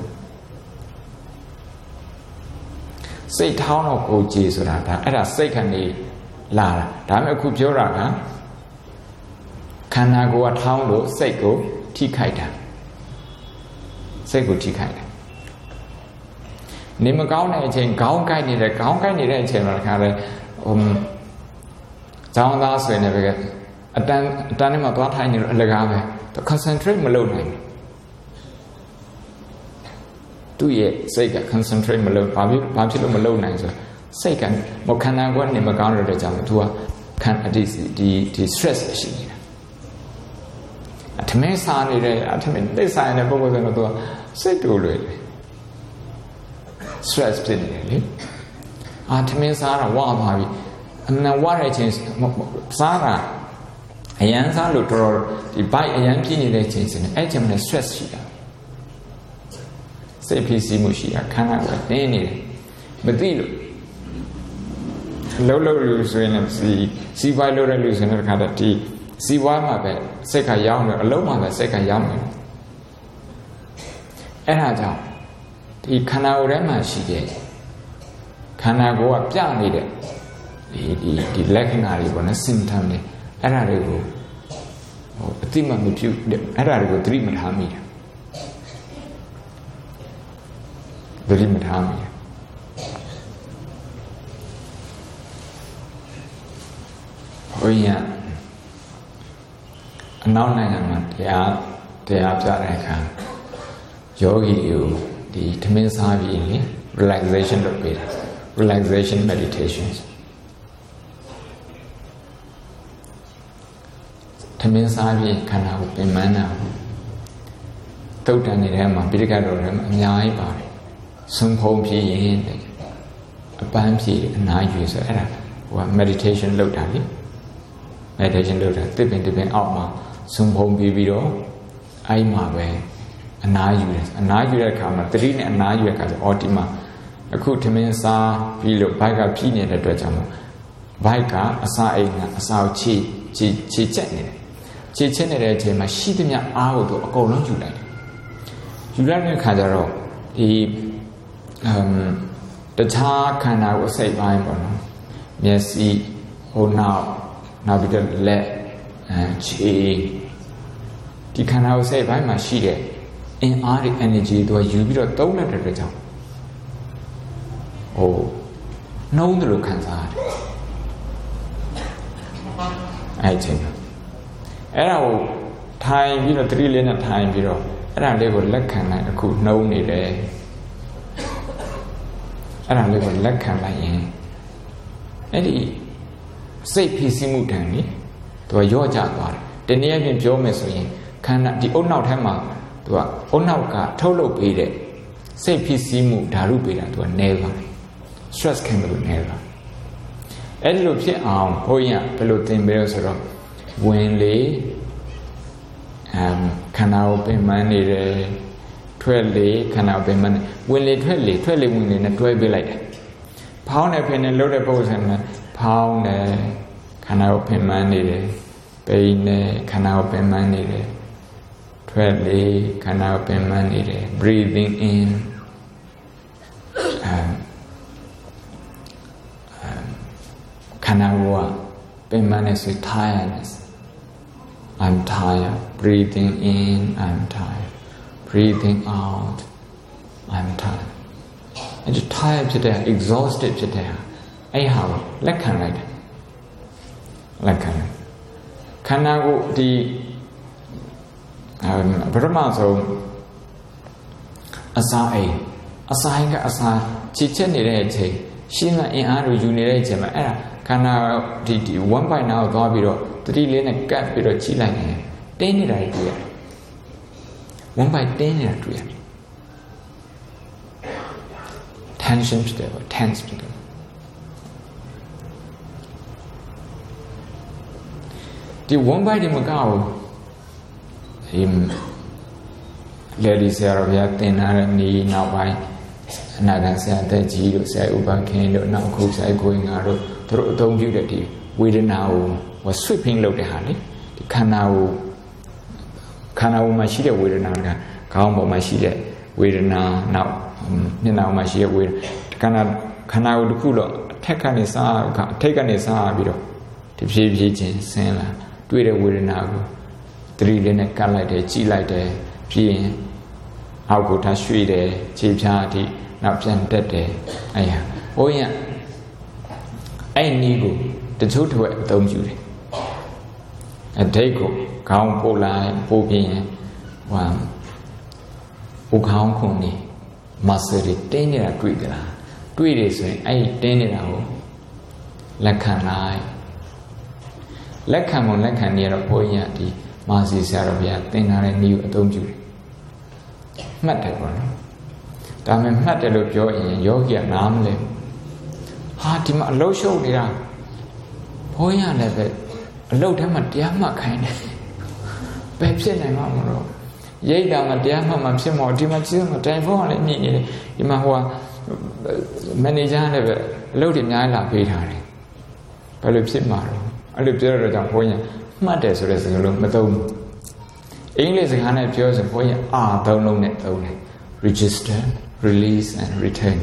စိတ်ထောင်းတော့ကိုကြည်ဆိုတာဒါအဲ့ဒါစိတ်ကနေလာတာဒါပေမဲ့အခုပြောတာကခန္ဓာကိုယ်ကထောင်းလို့စိတ်ကိုထိခိုက်တာစိတ်ကိုထိခိုက်တယ်နေမကောင်းတဲ့အချိန်ခေါင်းကိုက်နေတဲ့ခေါင်းကိုက်နေတဲ့အချိန်မှာတခါလဲဟိုဇောင်းသားဆိုရင်လည်းပဲအတန်းအတန်းထဲမှာသွားထိုင်နေလို့အလကားပဲသူ concentrate မလုပ်နိုင်ဘူးသူရဲ့စိတ်က concentrate မလုပ်ဘာဖြစ်ဘာဖြစ်လို့မလုပ်နိုင်ဆိုစိတ်ကမခန္ဓာကိုယ်နေမကောင်းတဲ့ကြောင့်သူကခံအဒီဒီဒီ stress ရှိနေတာအထမင်းစားနေတဲ့အထမင်းသိစားနေတဲ့ပုဂ္ဂိုလ်ဆိုတော့သူကစိတ်တူလွယ်တယ် stress ဖြစ်နေတယ်လေအာထမင်းစားတာဝါသွားပြီအမှန်ဝါတဲ့ချင်းစားတာအရန်စားလို့တော်တော်ဒီ bike အရန်ပြင်းနေတဲ့ချင်းစနေအဲ့ချိန်မှာ stress ရှိတာစိတ်ဖိစီးမှုရှိတာခန္ဓာကိုယ်တင်းနေတယ်မသိလို့လုံးလုံးလို့ဆိုရင်လည်းစီစီပွားလို့တဲ့လူဆိုရင်တော့ခါတည်းဒီစီပွားမှာပဲစိတ်ကရောက်နေအလုံးမှာပဲစိတ်ကရောက်နေအဲ့ဒါကြောင့်ဒီခန္ဓာကိုယ်ထဲမှာရှိတဲ့ခန္ဓာကိုယ်ကပြနေတဲ့ဒီဒီဒီလက္ခဏာတွေပေါ့နော် symptom တွေအဲ့ဒါတွေကိုဟိုအတိမမပြုအဲ့ဒါတွေကိုသတိမထားမိတာသတိမထားမိဘုရားအနောက်နိုင်ငံမှာတရားတရားပြတဲ့အခါယောဂီကိုဒီထမင်းစားပြီးလေ relaxation လုပ်ပေးတာ relaxation meditations ထမင်းစားပြီးခန္ဓာကိုပင်ပန်းတာတုတ်တန်နေတဲ့မှာပိဋကတ်တော်ထဲမှာအများကြီးပါတယ်ဆုံးဖုံးပြည့်ရင်အပန်းပြည့်အနားယူဆိုအဲ့ဒါဟိုက meditation လုပ်တာလေ meditation လုပ်တာတစ်ပင်တစ်ပင်အောက်မှာဆုံးဖုံးပြီးပြီးတော့အဲ့မှာပဲအနားယူတယ်အနားယူတဲ့အခါမှာတတိနဲ့အနားယူတဲ့အခါကျအော်ဒီမှာအခုထမင်းစားပြီးလို့ဘိုက်ကဖြီးနေတဲ့အတွက်ကြောင့်ဘိုက်ကအစာအိမ်ကအစာကိုခြေခြေခြေချက်နေတယ်ခြေချက်နေတဲ့အချိန်မှာရှိသမျှအားကိုသူအကုန်လုံးယူလိုက်တယ်ယူလိုက်တဲ့အခါကျတော့ဒီအမ်တခြားခန္ဓာကိုစိတ်ပိုင်းပေါ့နော်မျက်စိဟိုနောက်နောက်ပြီးတော့လက်အဲခြေဒီခန္ဓာကိုစိတ်ပိုင်းမှာရှိတဲ့အင်အားတွေ energy တွေယူပြီးတော့သုံးလိုက်တဲ့အတွက်ကြောင့်ဟိုနှုံးတယ်လို့ခံစားရတယ်အဲ့ချိန်အဲ့ဒါကိုထိုင်ပြီးတော့သတိလေးနဲ့ထိုင်ပြီးတော့အဲ့ဒါလေးကိုလက်ခံလိုက်အခုနှုံးနေတယ်အဲ့ဒါလေးကိုလက်ခံလိုက်ရင်အဲ့ဒီစိတ်ဖိစီးမှုတန်ကြီးသူကရော့ကျသွားတယ်တနည်းအားဖြင့်ပြောမယ်ဆိုရင်ခန္ဓာဒီအုတ်နောက်ထဲမှာသူကအုတ်နောက်ကထုတ်လုပ်ပေးတဲ့စိတ်ဖိစီးမှုဓာတုပေးတာသူကနေသွားတယ် stress ခံလို့နေသွားအဲ့ဒီလိုဖြစ်အောင်ဘုန်းကြီးကဘယ်လိုသင်ပေးလို့ဆိုတော့ဝင်လေအမ်ခန္ဓာကိုပင်ပန်းနေတယ်ထွက်လေခန္ဓာကိုပင်ပန်းနေဝင်လေထွက်လေထွက်လေဝင်လေနဲ့တွဲပေးလိုက်တယ်ဖောင်းတယ်ဖင်တယ်လှုပ်တဲ့ပုံစံနဲ့ဖောင်းတယ်ခနာကိုပင်ပန်းနေတယ်ပိန်နေခန္ဓာကိုပင်ပန်းနေတယ်ထွက်လေခန္ဓာကိုပင်ပန်းနေတယ် breathing in um, um, ခန္ဓာကိုပင်ပန်းနေဆို tiredness I'm tired breathing in I'm tired breathing out I'm tired အဲ့ဒီ tired ဖြစ်တဲ့ exhausted ဖြစ်တဲ့အဲ့ဟာကိုလက်ခံလိုက်တယ်လက်ခံလိုက်ခန္ဓာကိုဒီပထမဆုံးအစာအိမ်အစာအိမ်ကအစာချစ်ချက်နေတဲ့အချိန်ရှင်းမှအင်အားကိုယူနေတဲ့အချိန်မှာအဲ့ဒါခန္ဓာဒီဒီ one by now ကိုသွားပြီးတော့တတိလေးနဲ့ကပ်ပြီးတော့ကြီးလိုက်နေတင်းနေတာတွေ့ရတယ် one by တင်းနေတာတွေ့ရတယ် tension ဖြစ်တယ်ပေါ့ tense ဖြစ်တယ်ဒီ one by ဒီမကောက်ဒီလေဒီဆရာတော်ဘုရားသင်ထားတဲ့နေနောက်ပိုင်းအနာဂတ်ဆရာတက်ကြီးတို့ဆရာဥပခင်တို့နောက်ခုဆရာကိုင်ငါတို့သူတို့အသုံးပြုတဲ့ဒီဝေဒနာကိုဟို sweeping လုပ်တဲ့ဟာလေဒီခန္ဓာကိုခန္ဓာကိုမှာရှိတဲ့ဝေဒနာကခေါင်းပေါ်မှာရှိတဲ့ဝေဒနာနောက်မျက်နှာမှာရှိတဲ့ဝေဒခန္ဓာခန္ဓာကိုတစ်ခုတော့အထက်ကနေစားအထိတ်ကနေစားပြီးတော့ဒီဖြည်းဖြည်းချင်းဆင်းလာတွေ့တဲ့ဝေဒနာကိုသတိလေးနဲ့ကတ်လိုက်တယ်ကြည့်လိုက်တယ်ပြီးရင်အောက်ကိုထားရွှေ့တယ်ခြေဖြားအထိနောက်ပြန်တက်တယ်အဲ့ဟာဘိုးရင်အဲ့နီးကိုတချို့တွေအသုံးပြုတယ်အဓိတ်ကိုခေါင်းပို့လိုက်ပို့ပြီးရင်ဟိုဥခေါင်းခုန်နေ muscle တွေတင်းနေတာတွေ့ကြလားတွေ့တယ်ဆိုရင်အဲ့တင်းနေတာကိုလက်ခံလိုက်လက်ခံမလက်ခံနေရတော့ဘုန်းကြီးကဒီမာစီဆရာတော်ဘုရားသင်ထားတဲ့နည်းကိုအသုံးပြုတယ်မှတ်တယ်ပေါ့နော်ဒါမှမှတ်တယ်လို့ပြောရင်ယောဂီကနားမလဲဟာဒီမှာအလုတ်ရှုပ်နေတာဘုန်းကြီးကလည်းပဲအလုတ်ထဲမှာတရားမှတ်ခိုင်းတယ်ဘယ်ဖြစ်နိုင်မှာမလို့ရိတ်တာမှတရားမှတ်မှဖြစ်မောဒီမှာကြည့်မှာတိုင်ဖုန်းကလည်းမြည်နေတယ်ဒီမှာဟိုကမန်နေဂျာလည်းပဲအလုတ်တွေအများကြီးလာပေးထားတယ်ဘယ်လိုဖြစ်မှာတော့အဲ့လိုပြောရတော့ကြောင့်ဘုန်းကြီးမှတ်တယ်ဆိုတဲ့စကားလုံးမသုံးဘူးအင်္ဂလိပ်စကားနဲ့ပြောဆိုဘုန်းကြီးအာသုံးလုံးနဲ့သုံးတယ် register release and return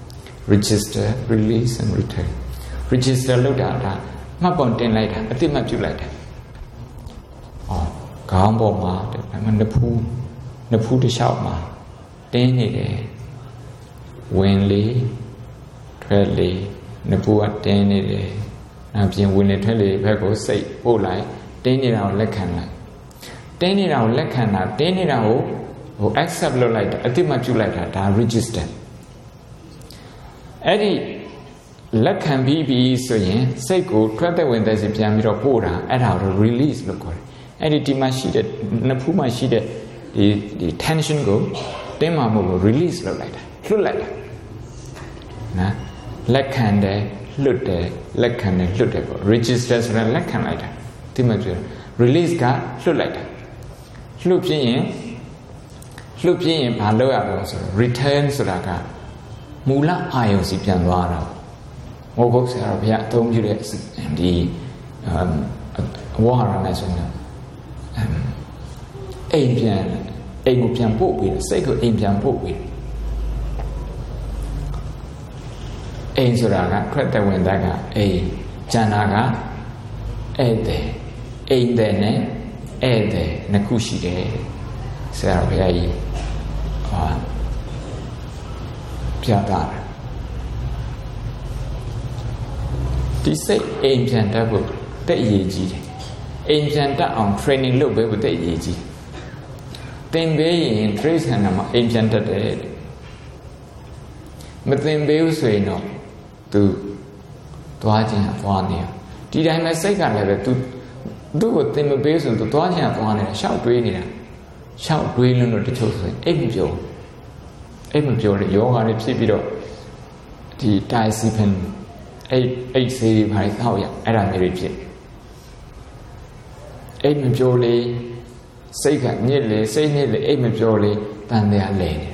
register release and return register လောက်တာဒါမှတ်ပုံတင်လိုက်တာအတိမတ်ပြုလိုက်တာဩခေါင်းပေါ်မှာဒါမှနှစ်ဖူးနှစ်ဖူးတစ်လျှောက်မှာတင်းနေတယ်ဝင်လေထွက်လေနှစ်ဖူးကတင်းနေတယ်နောက်ပြင်ဝင်လေထွက်လေဘက်ကိုစိတ်ပို့လိုက်တင်းနေတာကိုလက်ခံလိုက်တင်းနေတာကိုလက်ခံတာတင်းနေတာကိုဟို accept လုပ်လိုက်တာအတိမတ်ပြုလိုက်တာဒါ register အဲ့ဒီလက်ခံပြီးပြီဆိုရင်စိတ်ကိုထွက်တဲ့ဝင်တဲ့စီပြန်ပြီးတော့ပို့တာအဲ့ဒါကို release လို့ခေါ်တယ်အဲ့ဒီဒီမှာရှိတဲ့နှစ်ဖူးမှာရှိတဲ့ဒီဒီ tension ကိုတင်းမာမှုကို release လုပ်လိုက်တာလွတ်လိုက်တာနော်လက်ခံတယ်လွတ်တယ်လက်ခံတယ်လွတ်တယ်ပေါ့ register ဆိုတာလက်ခံလိုက်တာဒီမှာပြော release ကလွတ်လိုက်တာလွတ်ပြင်းရင်လွတ်ပြင်းရင်ဘာလုပ်ရအောင်ဆိုတော့ return ဆိုတာကမူလအာယုံစီပြန်သွားတာဟောကုတ်ဆရာဘုရားအသုံးပြုတဲ့ဒီဝါဟာရနဲ့ဆိုရင်အိမ်ပြန်အိမ်ကိုပြန်ပို့ပြီးစိတ်ကိုအိမ်ပြန်ပို့ပြီးအိမ်ဆိုတာကထွက်တဲ့ဝင်တဲ့ကအိမ်ကျန်တာကဧည့်သည်အိမ်သည်နဲ့ဧည့်သည်နှစ်ခုရှိတယ်ဆရာဘုရားကြီးဟာပြတာဒီစိတ်အိမ်ပြန်တတ်ဖို့တက်အရေးကြီးတယ်အိမ်ပြန်တတ်အောင် training လုပ်ပေးဖို့တက်အရေးကြီးသင်ပေးရင် trace ဟန်မှာအိမ်ပြန်တတ်တယ်မသင်ပေးဘူးဆိုရင်တော့သူသွားခြင်းသွားနေဒီတိုင်းပဲစိတ်ကလည်းပဲသူသူ့ကိုသင်မပေးဆိုသူသွားခြင်းသွားနေတာရှောက်တွေးနေတာရှောက်တွေးလို့တော့တချို့ဆိုရင်အိတ်မပြောအိတ်မပြောတဲ့ယောဂါတွေဖြစ်ပြီးတော့ဒီ discipline အိတ်အိတ်စေးတွေဘာတွေသောက်ရအဲ့ဒါမျိုးတွေဖြစ်အိတ်မပြောလေစိတ်ကညစ်လေစိတ်ညစ်လေအိတ်မပြောလေတန်တရားလဲနေ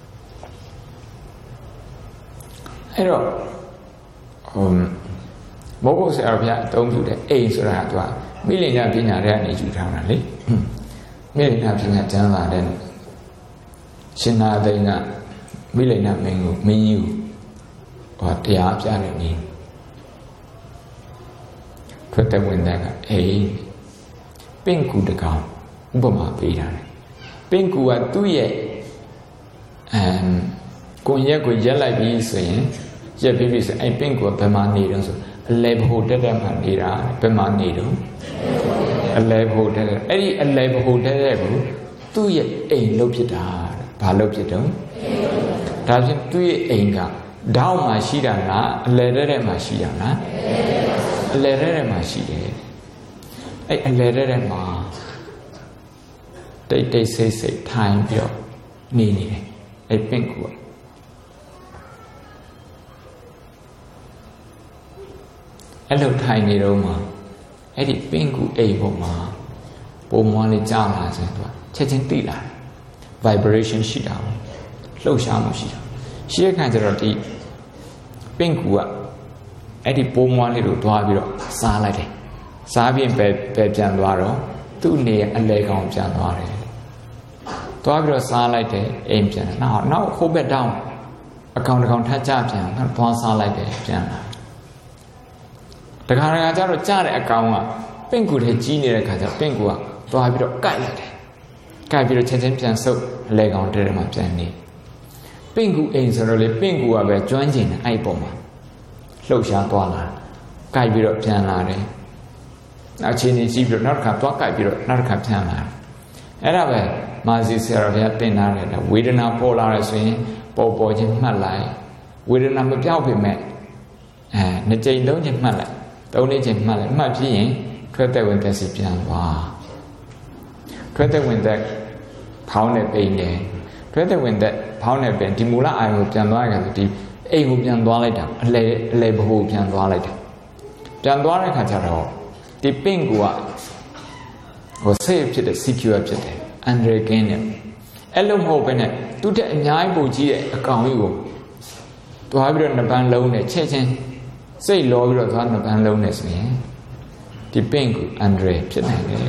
အဲ့တော့ဟိုမောဂုတ်ဆရာတော်ဘုရားအသုံးပြုတဲ့အိမ်ဆိုတာကသူကမိလိန်နာပညာတွေကနေယူထားတာလေမိလိန်နာပညာကျမ်းစာတဲ့ရှင်နာသိန်းကမိလိန်နာမင်းကိုမင်းကြီးကိုဟောတရားပြတယ်နည်းထွက်တဲ့ဝင်တဲ့ကအေးပင့်ကူတကောင်ဥပမာပေးတာလေပင့်ကူကသူ့ရဲ့အမ်ကိုရက်ကိုရက်လိုက်ပြီးဆိုရင်ရက်ပြီးပြီဆိုအဲ့ပင့်ကူကဘယ်မှာနေတော့ဆိုအလဲဘဟုတက်တက်မှနေတာဘယ်မှာနေတော့အလဲဘဟုတက်တက်အဲ့ဒီအလဲဘဟုတက်တက်ကိုသူ့ရဲ့အိမ်လုပ်ဖြစ်တာဘာလုပ်ဖြစ်တော့ဒါဖြင့်သူ့ရဲ့အိမ်ကဓာတ်မှာရှိတာလားအလဲတက်တက်မှာရှိတာလားအလဲတက်တက်မှာရှိတယ်အဲ့အလဲတက်တက်မှာတိတ်တိတ်ဆိတ်ဆိတ်ထိုင်ပြီးတော့နေနေတယ်အဲ့ပင့်ကူကအဲ့လိုထိုင်နေတော့မှအဲ့ဒီပင့်ကူအိမ်ပေါ်မှာပုံမွားလေးကြာလာဆိုတော့ချက်ချင်းတိလာတယ် vibration ရှိတာလှုပ်ရှားမှုရှိတာရှိတဲ့ခါကျတော့ဒီပင့်ကူကအဲ့ဒီပုံမွားလေးကိုတွားပြီးတော့စားလိုက်တယ်စားပြီးပဲပဲပြန်သွားတော့သူ့နေအလဲကောင်ပြန်သွားတယ်တွားပြီးတော့စားလိုက်တယ်အိမ်ပြန်နောက်နောက်ဟိုဘက်တောင်းအကောင်တစ်ကောင်ထပ်ကြပြန်သွားစားလိုက်တယ်ပြန်လာတခါတခါကျတော့ကြားတဲ့အကောင်ကပင့်ကူထဲကြီးနေတဲ့ခါကျပင့်ကူကသွားပြီးတော့ကိုက်လိုက်တယ်ကိုက်ပြီးတော့ချက်ချင်းပြန်ဆုပ်အလဲကောင်တဲထဲမှာပြန်နေပင့်ကူအိမ်ဆိုတော့လေပင့်ကူကပဲကျွမ်းကျင်တယ်အဲ့ပုံမှာလှုပ်ရှားသွားလာကိုက်ပြီးတော့ပြန်လာတယ်နောက်ချင်းချင်းကြီးပြီးတော့နောက်တစ်ခါသွားကိုက်ပြီးတော့နောက်တစ်ခါပြန်လာတယ်အဲ့ဒါပဲမာစီဆရာတော်ဘုရားတင်ထားတယ်ဝေဒနာပေါ်လာတယ်ဆိုရင်ပေါ်ပေါ်ချင်းမှတ်လိုက်ဝေဒနာမပြောက်ပြင်မဲ့အဲနှစ်ကြိမ်သုံးကြိမ်မှတ်လိုက်သုံးလေးကြိမ်မှတ်လိုက်မှတ်ပြီးရင်ထွက်တဲ့ဝင်သက်စီပြန်သွားထွက်တဲ့ဝင်သက်ဖောင်းတဲ့ပိန်တယ်ထွက်တဲ့ဝင်သက်ဖောင်းတဲ့ပိန်ဒီမူလအာယုကိုပြန်သွားကြတယ်ဒီအိမ်ကိုပြန်သွားလိုက်တာအလဲအလဲဘဟုပြန်သွားလိုက်တယ်ပြန်သွားတဲ့ခါကျတော့ဒီပင့်ကူကဟိုဆေးဖြစ်တဲ့ secure ဖြစ်တယ်အန်ဒရကင်းနဲ့အဲ့လိုမဟုတ်ဘဲနဲ့သူတက်အများကြီးပုံကြီးတဲ့အကောင်ကြီးကိုသွားပြီးတော့နှစ်ပန်းလုံးနဲ့ချက်ချင်းစိတ်လောပြီးတော့သွားနှစ်ပန်းလုံးနဲ့ဆိုရင်ဒီပင့်ကူအန်ဒရဖြစ်နိုင်တယ်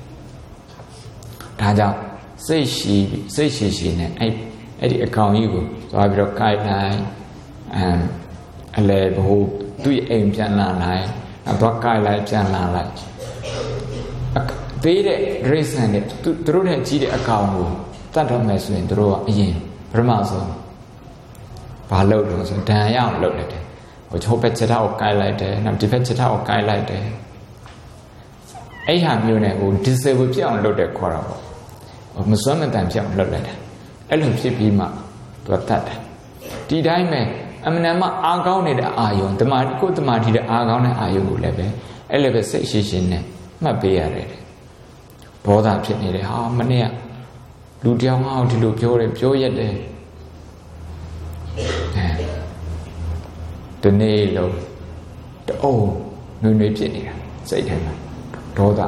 ဒါကြောင့်စိတ်ရှိစိတ်ရှိရှိနဲ့အဲ့အဲ့ဒီအကောင်ကြီးကိုသွားပြီးတော့ကိုက်လိုက်အမ်အလဲဘဟုသူ့အိမ်ပြန်လာလိုက်သွားကိုက်လိုက်ပြန်လာလိုက်သေးတဲ့ရိစံနဲ့သူတို့နဲ့ကြီးတဲ့အကောင်ကိုတတ်တော့မယ်ဆိုရင်တို့ကအရင်ပထမဆုံးဘာလုပ်လို့ဆိုဒဏ်ရအောင်လုပ်လိုက်တယ်ဟိုချိုးပက်ချက်တော့ကိုက်လိုက်တယ်နောက်ဒီဘက်ချက်တော့ကိုက်လိုက်တယ်အဲ့ဟာမျိုးနဲ့ဟို disable ဖြစ်အောင်လုပ်တယ်ခေါ်တာပေါ့ဟိုမစွမ်းမတန်ဖြစ်အောင်လုပ်လိုက်တာအဲ့လိုဖြစ်ပြီးမှသူကတတ်တယ်ဒီတိုင်းပဲအမှန်တမ်းအာကောင်းနေတဲ့အာယုံတမာကိုတမာတိတဲ့အာကောင်းတဲ့အာယုံကိုလည်းပဲအဲ့လိုပဲစိတ်ရှိရှိနဲ့မှတ်ပေးရတယ်ဒေါသဖြစ်နေတယ်ဟာမနေ့ကလူတယောက်ငါ့ကိုဒီလိုပြောတယ်ပြောရတယ်အဲဒီနေ့လုံးတအုံနွေနွေဖြစ်နေတာစိတ်ထဲမှာဒေါသ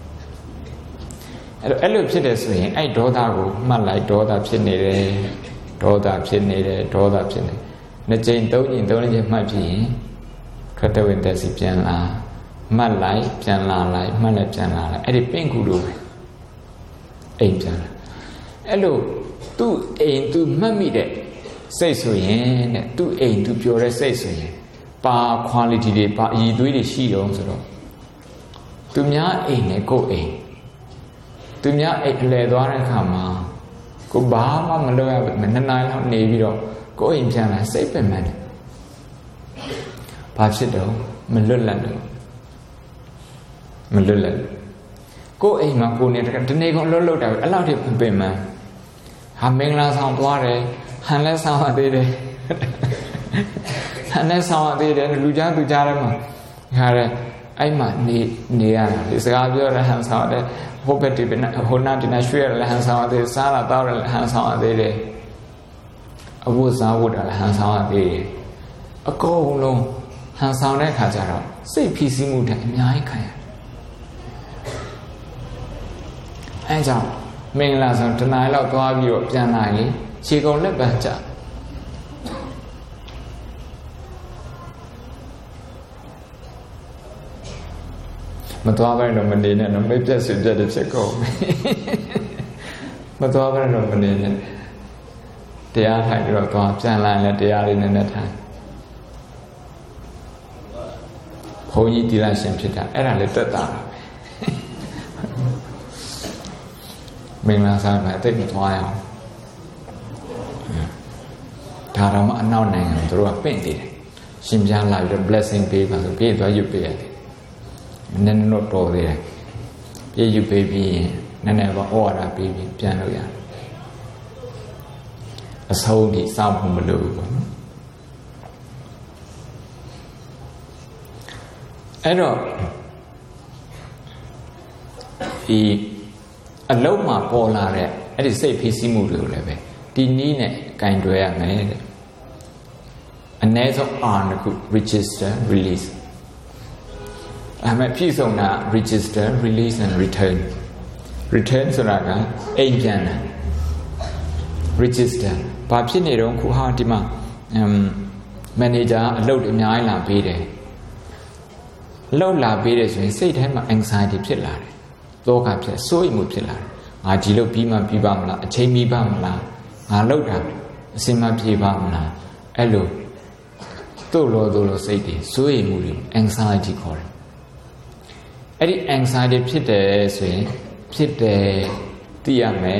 အဲ့တော့အဲ့လိုဖြစ်တယ်ဆိုရင်အဲ့ဒေါသကိုမှတ်လိုက်ဒေါသဖြစ်နေတယ်ဒေါသဖြစ်နေတယ်ဒေါသဖြစ်နေနှစ်ကြိမ်သုံးကြိမ်သုံးကြိမ်မှတ်ဖြစ်ရင်ထွက်တဲ့ဝင်သက်စီပြန်လာမှတ်လိုက်ပြန်လာလိုက်မှတ်လိုက်ပြန်လာလိုက်အဲ့ဒီပင့်ကူလိုပဲအိမ်ပြန်လာအဲ့လိုသူ့အိမ်သူမှတ်မိတဲ့စိတ်ဆိုရင်တဲ့သူ့အိမ်သူပြောတဲ့စိတ်ဆိုရင်ပါ quality တွေပါအည်သွေးတွေရှိတော့ဆိုတော့သူများအိမ်နဲ့ကိုယ်အိမ်သူများအိမ်အလဲသွားတဲ့အခါမှာကိုဘာမှမလုပ်ရဘူးနှစ်နာရီလောက်နေပြီးတော့ကိုယ်အိမ်ပြန်လာစိတ်ပင်ပန်းတယ်ဘာဖြစ်တော့မလွတ်လပ်တော့မလွတ်လပ်ကိုယ်အိမ်မှာကိုယ်နေတနေ့ကုန်လွတ်လွတ်တာအဲ့လောက်ထိပင်ပန်းဟာမင်္ဂလာဆောင်သွားတယ်ဟန်လဲဆောင်ရသေးတယ်ဟန်လဲဆောင်ရသေးတယ်လူကြားသူကြားထဲမှာခါရဲအဲ့မှာနေနေရတာဒီစကားပြောရဟန်ဆောင်တယ်ဟိုဘက်ဒီဘက်ဟိုနာဒီနာရွှေရလည်းဟန်ဆောင်ရသေးစားလာတော့လည်းဟန်ဆောင်ရသေးတယ်အဝတ်စားဝတ်တာလည်းဟန်ဆောင်ရသေးတယ်အကုန်လုံးဟန်ဆောင်တဲ့ခါကျတော့စိတ်ဖြစ်စီမှုတဲ့အများကြီးခံရအဲကြောင့်မင်္ဂလာဆောင်တနားလောက်သွားပြီးတော့ပြန်လာရင်ခြေကုန်လက်ပံကြ mà toa bên rồi mình đi này nó mới biết sự việc được sẽ có mà toa bên rồi mình đi nàyတရားထိုင်ပြီးတော့သွားပြန်လာရင်တရားလေးနဲ့နဲ့ထိုင်ဘုန်းကြီးတိရရှင်ဖြစ်တာအဲ့ဒါလေးတက်တာမင်္ဂလာဆောင်မှာတိတ်မသွားရအောင်ဒါတော့မှအနောက်နိုင်ငံသူတို့ကပင့်နေတယ်ရှင်ပြလာပြီးတော့ blessing ပေးပါဆိုပြေးသွားယူပေးရတယ်နည်းနည်းတော့တော်သေးတယ်ပြေးယူပေးပြီးရင်နည်းနည်းတော့ဩဝါဒပေးပြီးပြန်လို့ရတယ်အဆုံးထိစောင့်ဖို့မလိုဘူးပေါ့နော်အဲ့တော့ဒီအလုံးမှာပေါ်လာတဲ့အဲ့ဒီစိတ်ဖိစီးမှုတွေကိုလည်းပဲဒီနည်းနဲ့ကင်တွယ်ရမယ်တဲ့အနည်းဆုံး R တစ်ခု register release အမှန်ပြည့်စုံတာ register release and return return ဆိုတာကအိမ်ပြန်တာ register ဘာဖြစ်နေတော့ခုဟာဒီမှာ manager အလုပ်တွေအများကြီးလာပေးတယ်လောက်လာပေးတယ်ဆိုရင်စိတ်ထဲမှာ anxiety ဖြစ်လာတယ်တောကဖြစ်စိုးရိမ်မှုဖြစ်လာတယ်ငါဒီလုပ်ပြီးမှပြီးပါမလားအချိန်မီပါမလားငါလောက်တာအစင်မပြေပါမလားအဲ့လိုတို့လိုတို့လိုစိတ်တွေစိုးရိမ်မှုတွေ anxiety ခေါ်တယ်အဲ့ဒီ anxiety ဖြစ်တယ်ဆိုရင်ဖြစ်တယ်သိရမယ်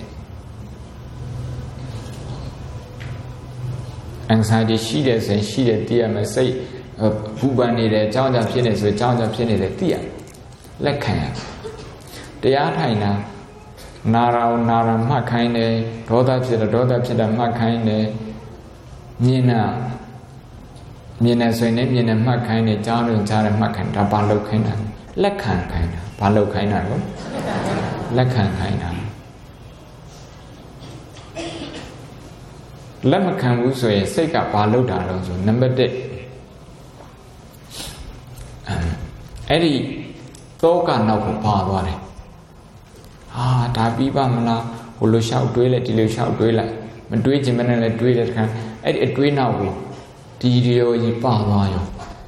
anxiety ရှိတယ်ဆိုရင်ရှိတယ်သိရမယ်စိတ်ဘူပန်နေတယ်ကြောင်းကြဖြစ်နေဆိုရင်ကြောင်းကြဖြစ်နေတယ်သိရလက်ခံရတရားထိုင်တာနာရာနာရာမှတ်ခိုင်းတယ်ဒေါသဖြစ်တယ်ဒေါသဖြစ်တယ်မှတ်ခိုင်းတယ်မြင်တာမြင်နေဆိုရင်လည်းမြင်နေမှတ်ခိုင်းတယ်ကြားတယ်ကြားတယ်မှတ်ခိုင်းဒါဘာလောက်ခိုင်းတာလက်ခံခိုင်းတာဘာလောက်ခိုင်းတာလဲလက်ခံခိုင်းတာလက်မခံဘူးဆိုရင်စိတ်ကဘာလောက်တာလဲဆိုနံပါတ်တစ်အဲ့ဒီတောကနောက်ကိုပါသွားတယ်ဟာဒါပြီးပါမလားဟိုလိုလျှောက်တွေးလိုက်ဒီလိုလျှောက်တွေးလိုက်မတွေးချင်မနဲ့လည်းတွေးတဲ့တခါအဲ့ဒီအတွေးနောက်ကိုဒီဒီရောကြီးပါသွားရော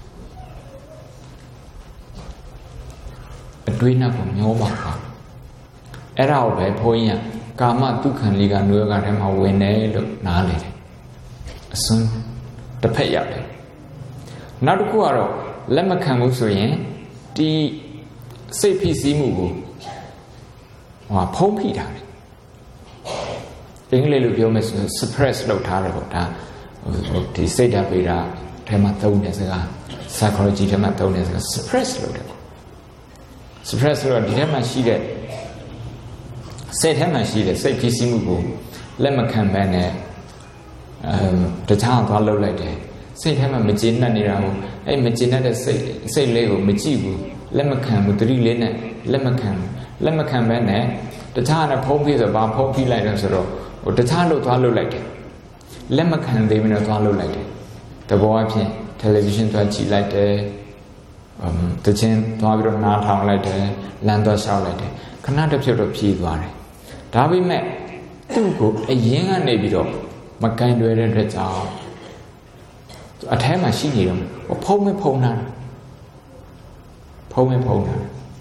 အတွေးနောက်ကိုမျောပါပါအဲ့ဒါကိုပဲဘုန်းကြီးကကာမတုခံလေးကနွေကထဲမှာဝင်တယ်လို့နားလေတယ်အစွန်းတစ်ဖက်ရောက်တယ်နောက်တစ်ခုကတော့လက်မခံဘူးဆိုရင်ဒီစိတ်ဖိစီးမှုကိုဟောဖုံးဖိထားတယ်အင်္ဂလိပ်လိုပြောမယ်ဆိုရင် suppress လုပ်ထားတယ်ပေါ့ဒါဒီစိတ်ဓာတ်ပေတာထဲမှာသုံးတဲ့စကား psychology ထဲမှာသုံးတဲ့စကား suppress လုပ်တယ် suppress လို့ဒီထဲမှာရှိတဲ့စိတ်ထဲမှာရှိတဲ့စိတ်ဖိစီးမှုကိုလက်မခံဘဲနဲ့အဲတခြားသွားလုပ်လိုက်တယ်စိတ်ထဲမှာမကျေနပ်နေတာကိုအဲ့မကျေနပ်တဲ့စိတ်စိတ်လေးကိုမကြည့်ဘူးလက်မခံဘူးတတိလေးနဲ့လက်မခံလက်မခံဘဲနဲ့တခြားနဲ့ဖုံးပြီးဆိုဘာဖုံးပြီးလိုက်တယ်ဆိုတော့ဟိုတခြားလို့သွားလုပ်လိုက်တယ်လက်မခံသေးဘူးနဲ့သွားလုပ်လိုက်တယ်တဘောအဖြစ် television သွားကြည့်လိုက်တယ်အမ်တချင်းသွားပြီးတော့နားထောင်လိုက်တယ်လမ်းသွားလျှောက်လိုက်တယ်ခဏတစ်ဖြုတ်တော့ဖြည်သွားတယ်ဒါပေမဲ့သူ့ကိုအရင်ကနေပြီးတော့မကင်တွယ်တဲ့အတွက်ကြောင့်အထဲမှာရှိနေတော့ဖုံးမဖုံးတာဖုံးမဖုံးတာ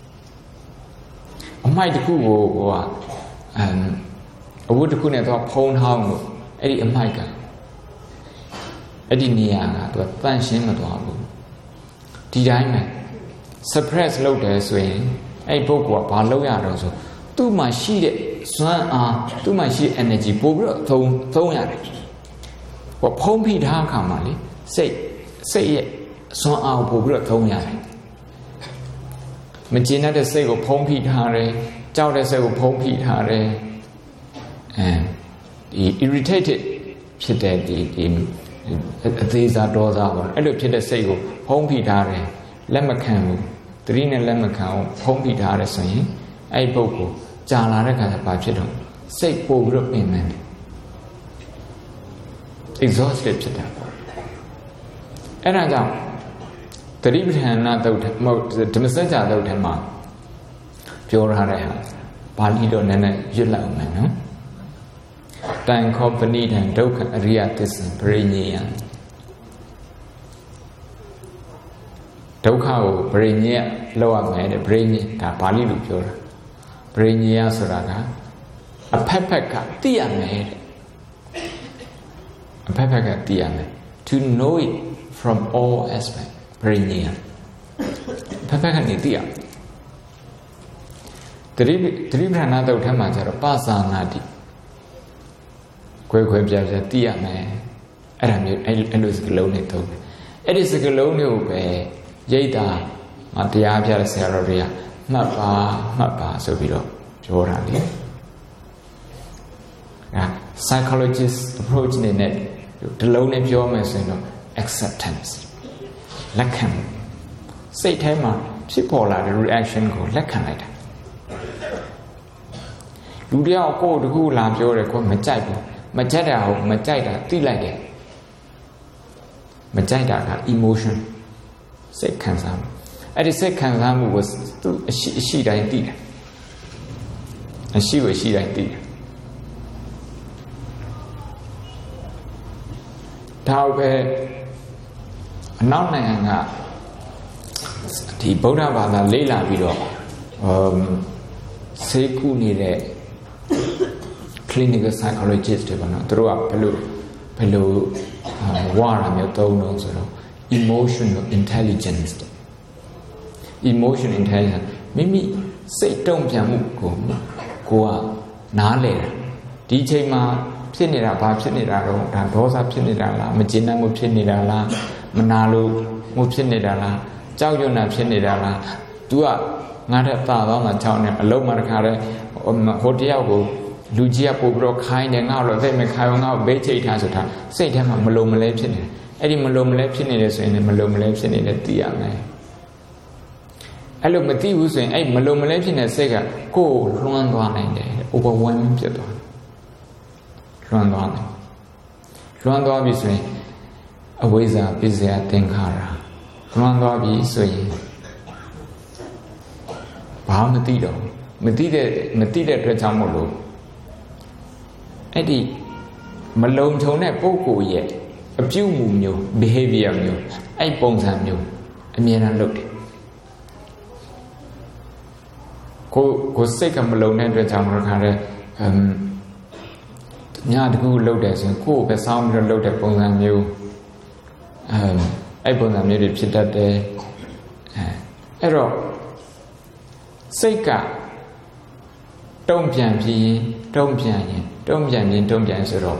အမိုက်တစ်ခုကိုဟိုကအမ်အဝတ်တစ်ခုနဲ့တော့ဖုံးထောင်းလို့အဲ့ဒီအမိုက်ကအဲ့ဒီနေရာကသူကတန့်ရှင်းမသွားဘူးဒီတိုင်းပဲ suppress လုပ်တယ်ဆိုရင်အဲ့ပုဂ္ဂိုလ်ကဘာလုပ်ရတော့ဆိုသူ့မှာရှိတဲ့စွမ်းအားသူ့မှာရှိတဲ့ energy ပို့ပြီးတော့သုံးသုံးရတယ်ဟောဖုံးဖိထားခါမှာလေစိတ်စိတ်ရဲ့စွမ်းအားကိုပို့ပြီးတော့သုံးရတယ်မကျေနပ်တဲ့စိတ်ကိုဖုံးဖိထားတယ်ကြောက်တဲ့စိတ်ကိုဖုံးဖိထားတယ်အဲဒီ irritated ဖြစ်တဲ့ဒီဒီအသေးစားဒေါသပေါ့အဲ့လိုဖြစ်တဲ့စိတ်ကိုဖုံးဖိထားတယ်လက်မခံဘူးတတိနဲ့လက်မခံအောင်ဖုံးဖိထားတယ်ဆိုရင်အဲ့ပုဂ္ဂိုလ်ကြာလာတဲ့ခါကျဘာဖြစ်တော့စိတ်ပို့ပြီးတော့ပင်ပန်းတယ် exhausted ဖြစ်တာပေါ့အဲ့ဒါကြောင့်တတိပဋ္ဌာန်သုတ်မဟုတ်ဓမ္မစကြာသုတ်ထဲမှာပြောထားတဲ့ဟာပါဠိတော့နည်းနည်းရွတ်လိုက်အောင်မယ်နော်တန်ခောပဏိတံဒုက္ခအရိယသစ္စာပရိညေယံဒုက္ခကိုဗြိညက်လောက်ရမယ်တဲ့ဗြိညက်ဒါပါဠိလိုပြောတာဗြိညက်ဆိုတာကအဖက်ဖက်ကသိရမယ်တဲ့အဖက်ဖက်ကသိရမယ် to know it from all aspects ဗြိညက်အဖက်ဖက်ကနေသိရတတိတတိပဌာနာတုတ်ထမှာကျတော့ပသနာတိခွဲခွဲပြားပြားသိရမယ်အဲ့ဒါမျိုးအဲ့အဲ့လိုစကလုံးနဲ့တုတ်တယ်အဲ့ဒီစကလုံးမျိုးပဲရိတ်တာမတရားပြတဲ့ဆရာတော်တွေကမှတ်ပါမှတ်ပါဆိုပြီးတော့ပြောတာလေအဲ psychologist approach နဲ့ဒီလုံးနဲ့ပြောမယ်ဆိုရင်တော့ acceptance လက်ခံစိတ်ထဲမှာဖြစ်ပေါ်လာတဲ့ reaction ကိုလက်ခံလိုက်တာလူတယောက်ကိုတခုလာပြောတယ်ကိုမကြိုက်ဘူးမကြိုက်တာဟုတ်မကြိုက်တာသိလိုက်တယ်မကြိုက်တာက emotion စိတ်ခံစားမှုအဲ့ဒီစိတ်ခံစားမှုကိုသူအရှိအရှိတိုင်းသိတယ်အရှိကိုအရှိတိုင်းသိတယ်ဒါပဲအနောက်နိုင်ငံကဒီဗုဒ္ဓဘာသာလေ့လာပြီးတော့အမ်စေကူနေတဲ့ clinical psychologist တွေပေါ့နော်သူတို့ကဘယ်လိုဘယ်လိုဝါရမျိုးသုံးလို့ဆိုတော့ emotional intelligence emotional intelligence မိမိစိတ်တုံ့ပြန်မှုကိုကိုကနားလဲတာဒီအချိန်မှာဖြစ်နေတာဘာဖြစ်နေတာတော့ဒါဒေါသဖြစ်နေတာလားမကျေနပ်မှုဖြစ်နေတာလားမနာလို့မှုဖြစ်နေတာလားကြောက်ရွံ့တာဖြစ်နေတာလား तू ကငါထက်သာတော့မှချောင်းနေအလုံးမတစ်ခါတည်းဟိုတယောက်ကိုလူကြီးကပို့ပြီးတော့ခိုင်းတယ်ငါ့တော့သိမခိုင်းအောင်ငါ့ကိုဘေးချိတ်ထားဆိုတာစိတ်ထဲမှာမလုံမလဲဖြစ်နေတယ်အဲ့ဒီမလုံမလဲဖြစ်နေတယ်ဆိုရင်လည်းမလုံမလဲဖြစ်နေတယ်သိရမယ်အဲ့လိုမသိဘူးဆိုရင်အဲ့မလုံမလဲဖြစ်နေတဲ့စိတ်ကကိုယ်လွှမ်းသွားနိုင်တယ် overwhelming ဖြစ်သွားလွှမ်းသွားတယ်လွှမ်းသွားပြီဆိုရင်အဝိဇ္ဇာပစ္စယသင်္ခါရလွှမ်းသွားပြီဆိုရင်ဘာမသိတော့မသိတဲ့မသိတဲ့အတွက်ကြောင့်မို့လို့အဲ့ဒီမလုံခြုံတဲ့ပုဂ္ဂိုလ်ရဲ့အပြုအမူမျိုး behavior မျိုးအဲ့ပုံစံမျိုးအမြဲတမ်းလုပ်တယ်ကိုကိုစိတ်ကမလုံတဲ့အတွက်ကြောင့်ခါတဲ့အမ်ညတကူလုပ်တယ်ဆိုရင်ကိုယ်ပဲစောင်းပြီးတော့လုပ်တဲ့ပုံစံမျိုးအမ်အဲ့ပုံစံမျိုးတွေဖြစ်တတ်တယ်အဲအဲ့တော့စိတ်ကတုံ့ပြန်ပြီးရင်တုံ့ပြန်ရင်တုံ့ပြန်ရင်တုံ့ပြန်ဆိုတော့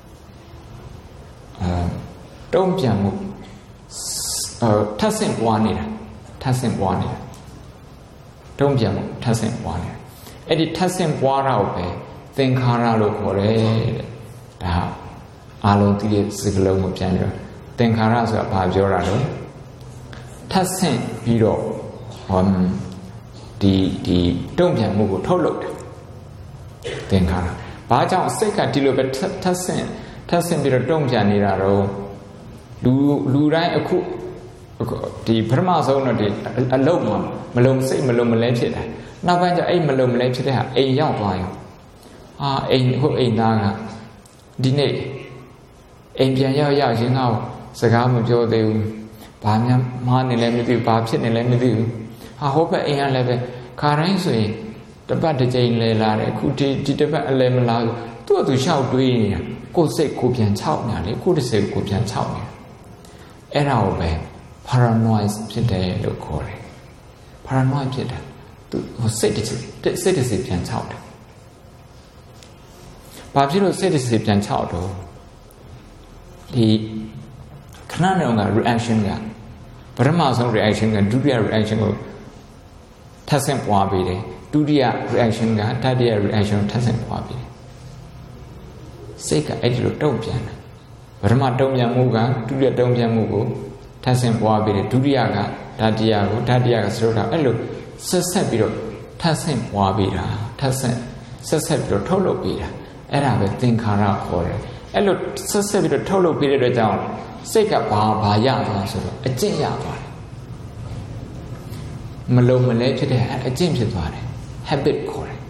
အဲတုံ့ပြန်မှုအဲထပ်ဆင့်ပွားနေတာထပ်ဆင့်ပွားနေတာတုံ့ပြန်မှုထပ်ဆင့်ပွားနေတာအဲ့ဒီထပ်ဆင့်ပွားတာကိုပဲသင်္ခါရလို့ခေါ်တယ်တဲ့ဒါအားလုံးသိတဲ့စကားလုံးကိုပြန်ပြောသင်္ခါရဆိုတာဘာပြောတာလဲထပ်ဆင့်ပြီးတော့ဟောဒီဒီတုံ့ပြန်မှုကိုထုတ်လုပ်တယ်သင်္ခါရဘာကြောင့်စိတ်ကဒီလိုပဲထပ်ဆင့်ထပ်ဆင့်ပြီးတော့တုံ့ပြန်နေတာတော့လူလူတိုင်းအခုဒီပထမဆုံးတော့ဒီအလုံးမှာမလုံစိတ်မလုံမလဲဖြစ်တယ်နောက်ပိုင်းကျအဲ့မလုံမလဲဖြစ်တဲ့ဟာအိမ်ရောက်သွားရောအာအိမ်ဟုတ်အိမ်သားကဒီနေ့အိမ်ပြန်ရောက်ရောက်ချင်းကစကားမပြောသေးဘူးဘာမှမားနေလဲမသိဘူးဘာဖြစ်နေလဲမသိဘူးဟာဟုတ်ပဲအိမ်ကလည်းပဲခါတိုင်းဆိုရင်တပတ်တစ်ကြိမ်လဲလာတယ်အခုဒီဒီတပတ်အလဲမလာဘူးသူ့အတူလျှောက်တွေးနေတာကိုယ်စိတ်ကိုပြန်ချောက်နေတာလေကိုယ်တစ်စိတ်ကိုပြန်ချောက်နေတာအဲ့ဒါကိုပဲ paranoid ဖြစ်တယ်လို့ခေါ်တယ် paranoid ဖြစ်တယ်သူစိတ်တစ်စိတ်စိတ်တစ်စိတ်ပြန်ချောက်တယ်ဘာဖြစ်လို့စိတ်တစ်စိတ်ပြန်ချောက်တော့ဒီခဏနေအောင်က reaction ကပထမဆုံး reaction ကဒုတိယ reaction ကိုထပ်ဆင့်ပွားပေးတယ်ဒုတိယ reaction ကတတိယ reaction ကိုထပ်ဆင့်ပွားပေးတယ်စိတ်ကအဲ့ဒီလိုတုံ့ပြန်တယ်ပထမတုံ့ပြန်မှုကဒုတိယတုံ့ပြန်မှုကိုထပ်ဆင့်ပွားပေးတယ်ဒုတိယကတတိယကိုတတိယကစလို့တာအဲ့လိုဆက်ဆက်ပြီးတော့ထပ်ဆင့်ပွားပေးတာထပ်ဆင့်ဆက်ဆက်ပြီးတော့ထုတ်လုပ်ပေးတာအဲ့ဒါပဲသင်္ခါရခေါ်တယ်အဲ့လိုဆက်ဆက်ပြီးတော့ထုတ်လုပ်ပေးတဲ့အတွက်ကြောင့်စိတ်ကဘာဘာရသွားဆိုတော့အကျင့်ရသွားတယ်မလုံမလဲဖြစ်တဲ့အကျင့်ဖြစ်သွားတယ် habit ခေါ်တယ်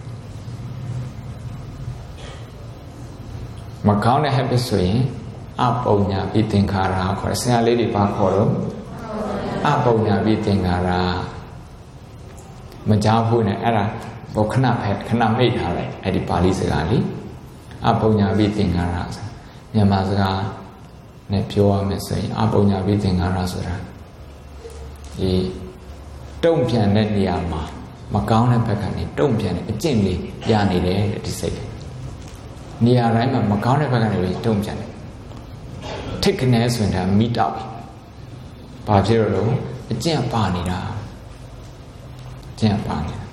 မကောင်းတဲ့ habit ဆိုရင်အပုံညာပြီးသင်္ခါရခေါ်တယ်ဆရာလေးတွေဘာခေါ်တော့အပုံညာပြီးသင်္ခါရမကြောက်ဘူးနဲ့အဲ့ဒါဘောခဏဖက်ခဏမိတ်ထားလိုက်အဲ့ဒီပါဠိစကားလေးအပုံညာပြီးသင်္ခါရဆိုမြန်မာစကားနဲ့ပြောရမယ်ဆိုရင်အပုံညာပြီးသင်္ခါရဆိုတာဒီတုံ့ပြန်တဲ့နေရာမှာမကောင်းတဲ့ဘက်ကနေတုံ့ပြန်တဲ့အကျင့်လေးရနေတယ်ဒီစိတ်နေရာတိုင်းမှာမကောင်းတဲ့ဘက်ကနေတုံ့ပြန်တယ်ထိတ်ကနေဆိုရင်ဒါမိတောက်ဘာဖြစ်လို့အကျင့်ပါနေတာအကျင့်ပါနေတာ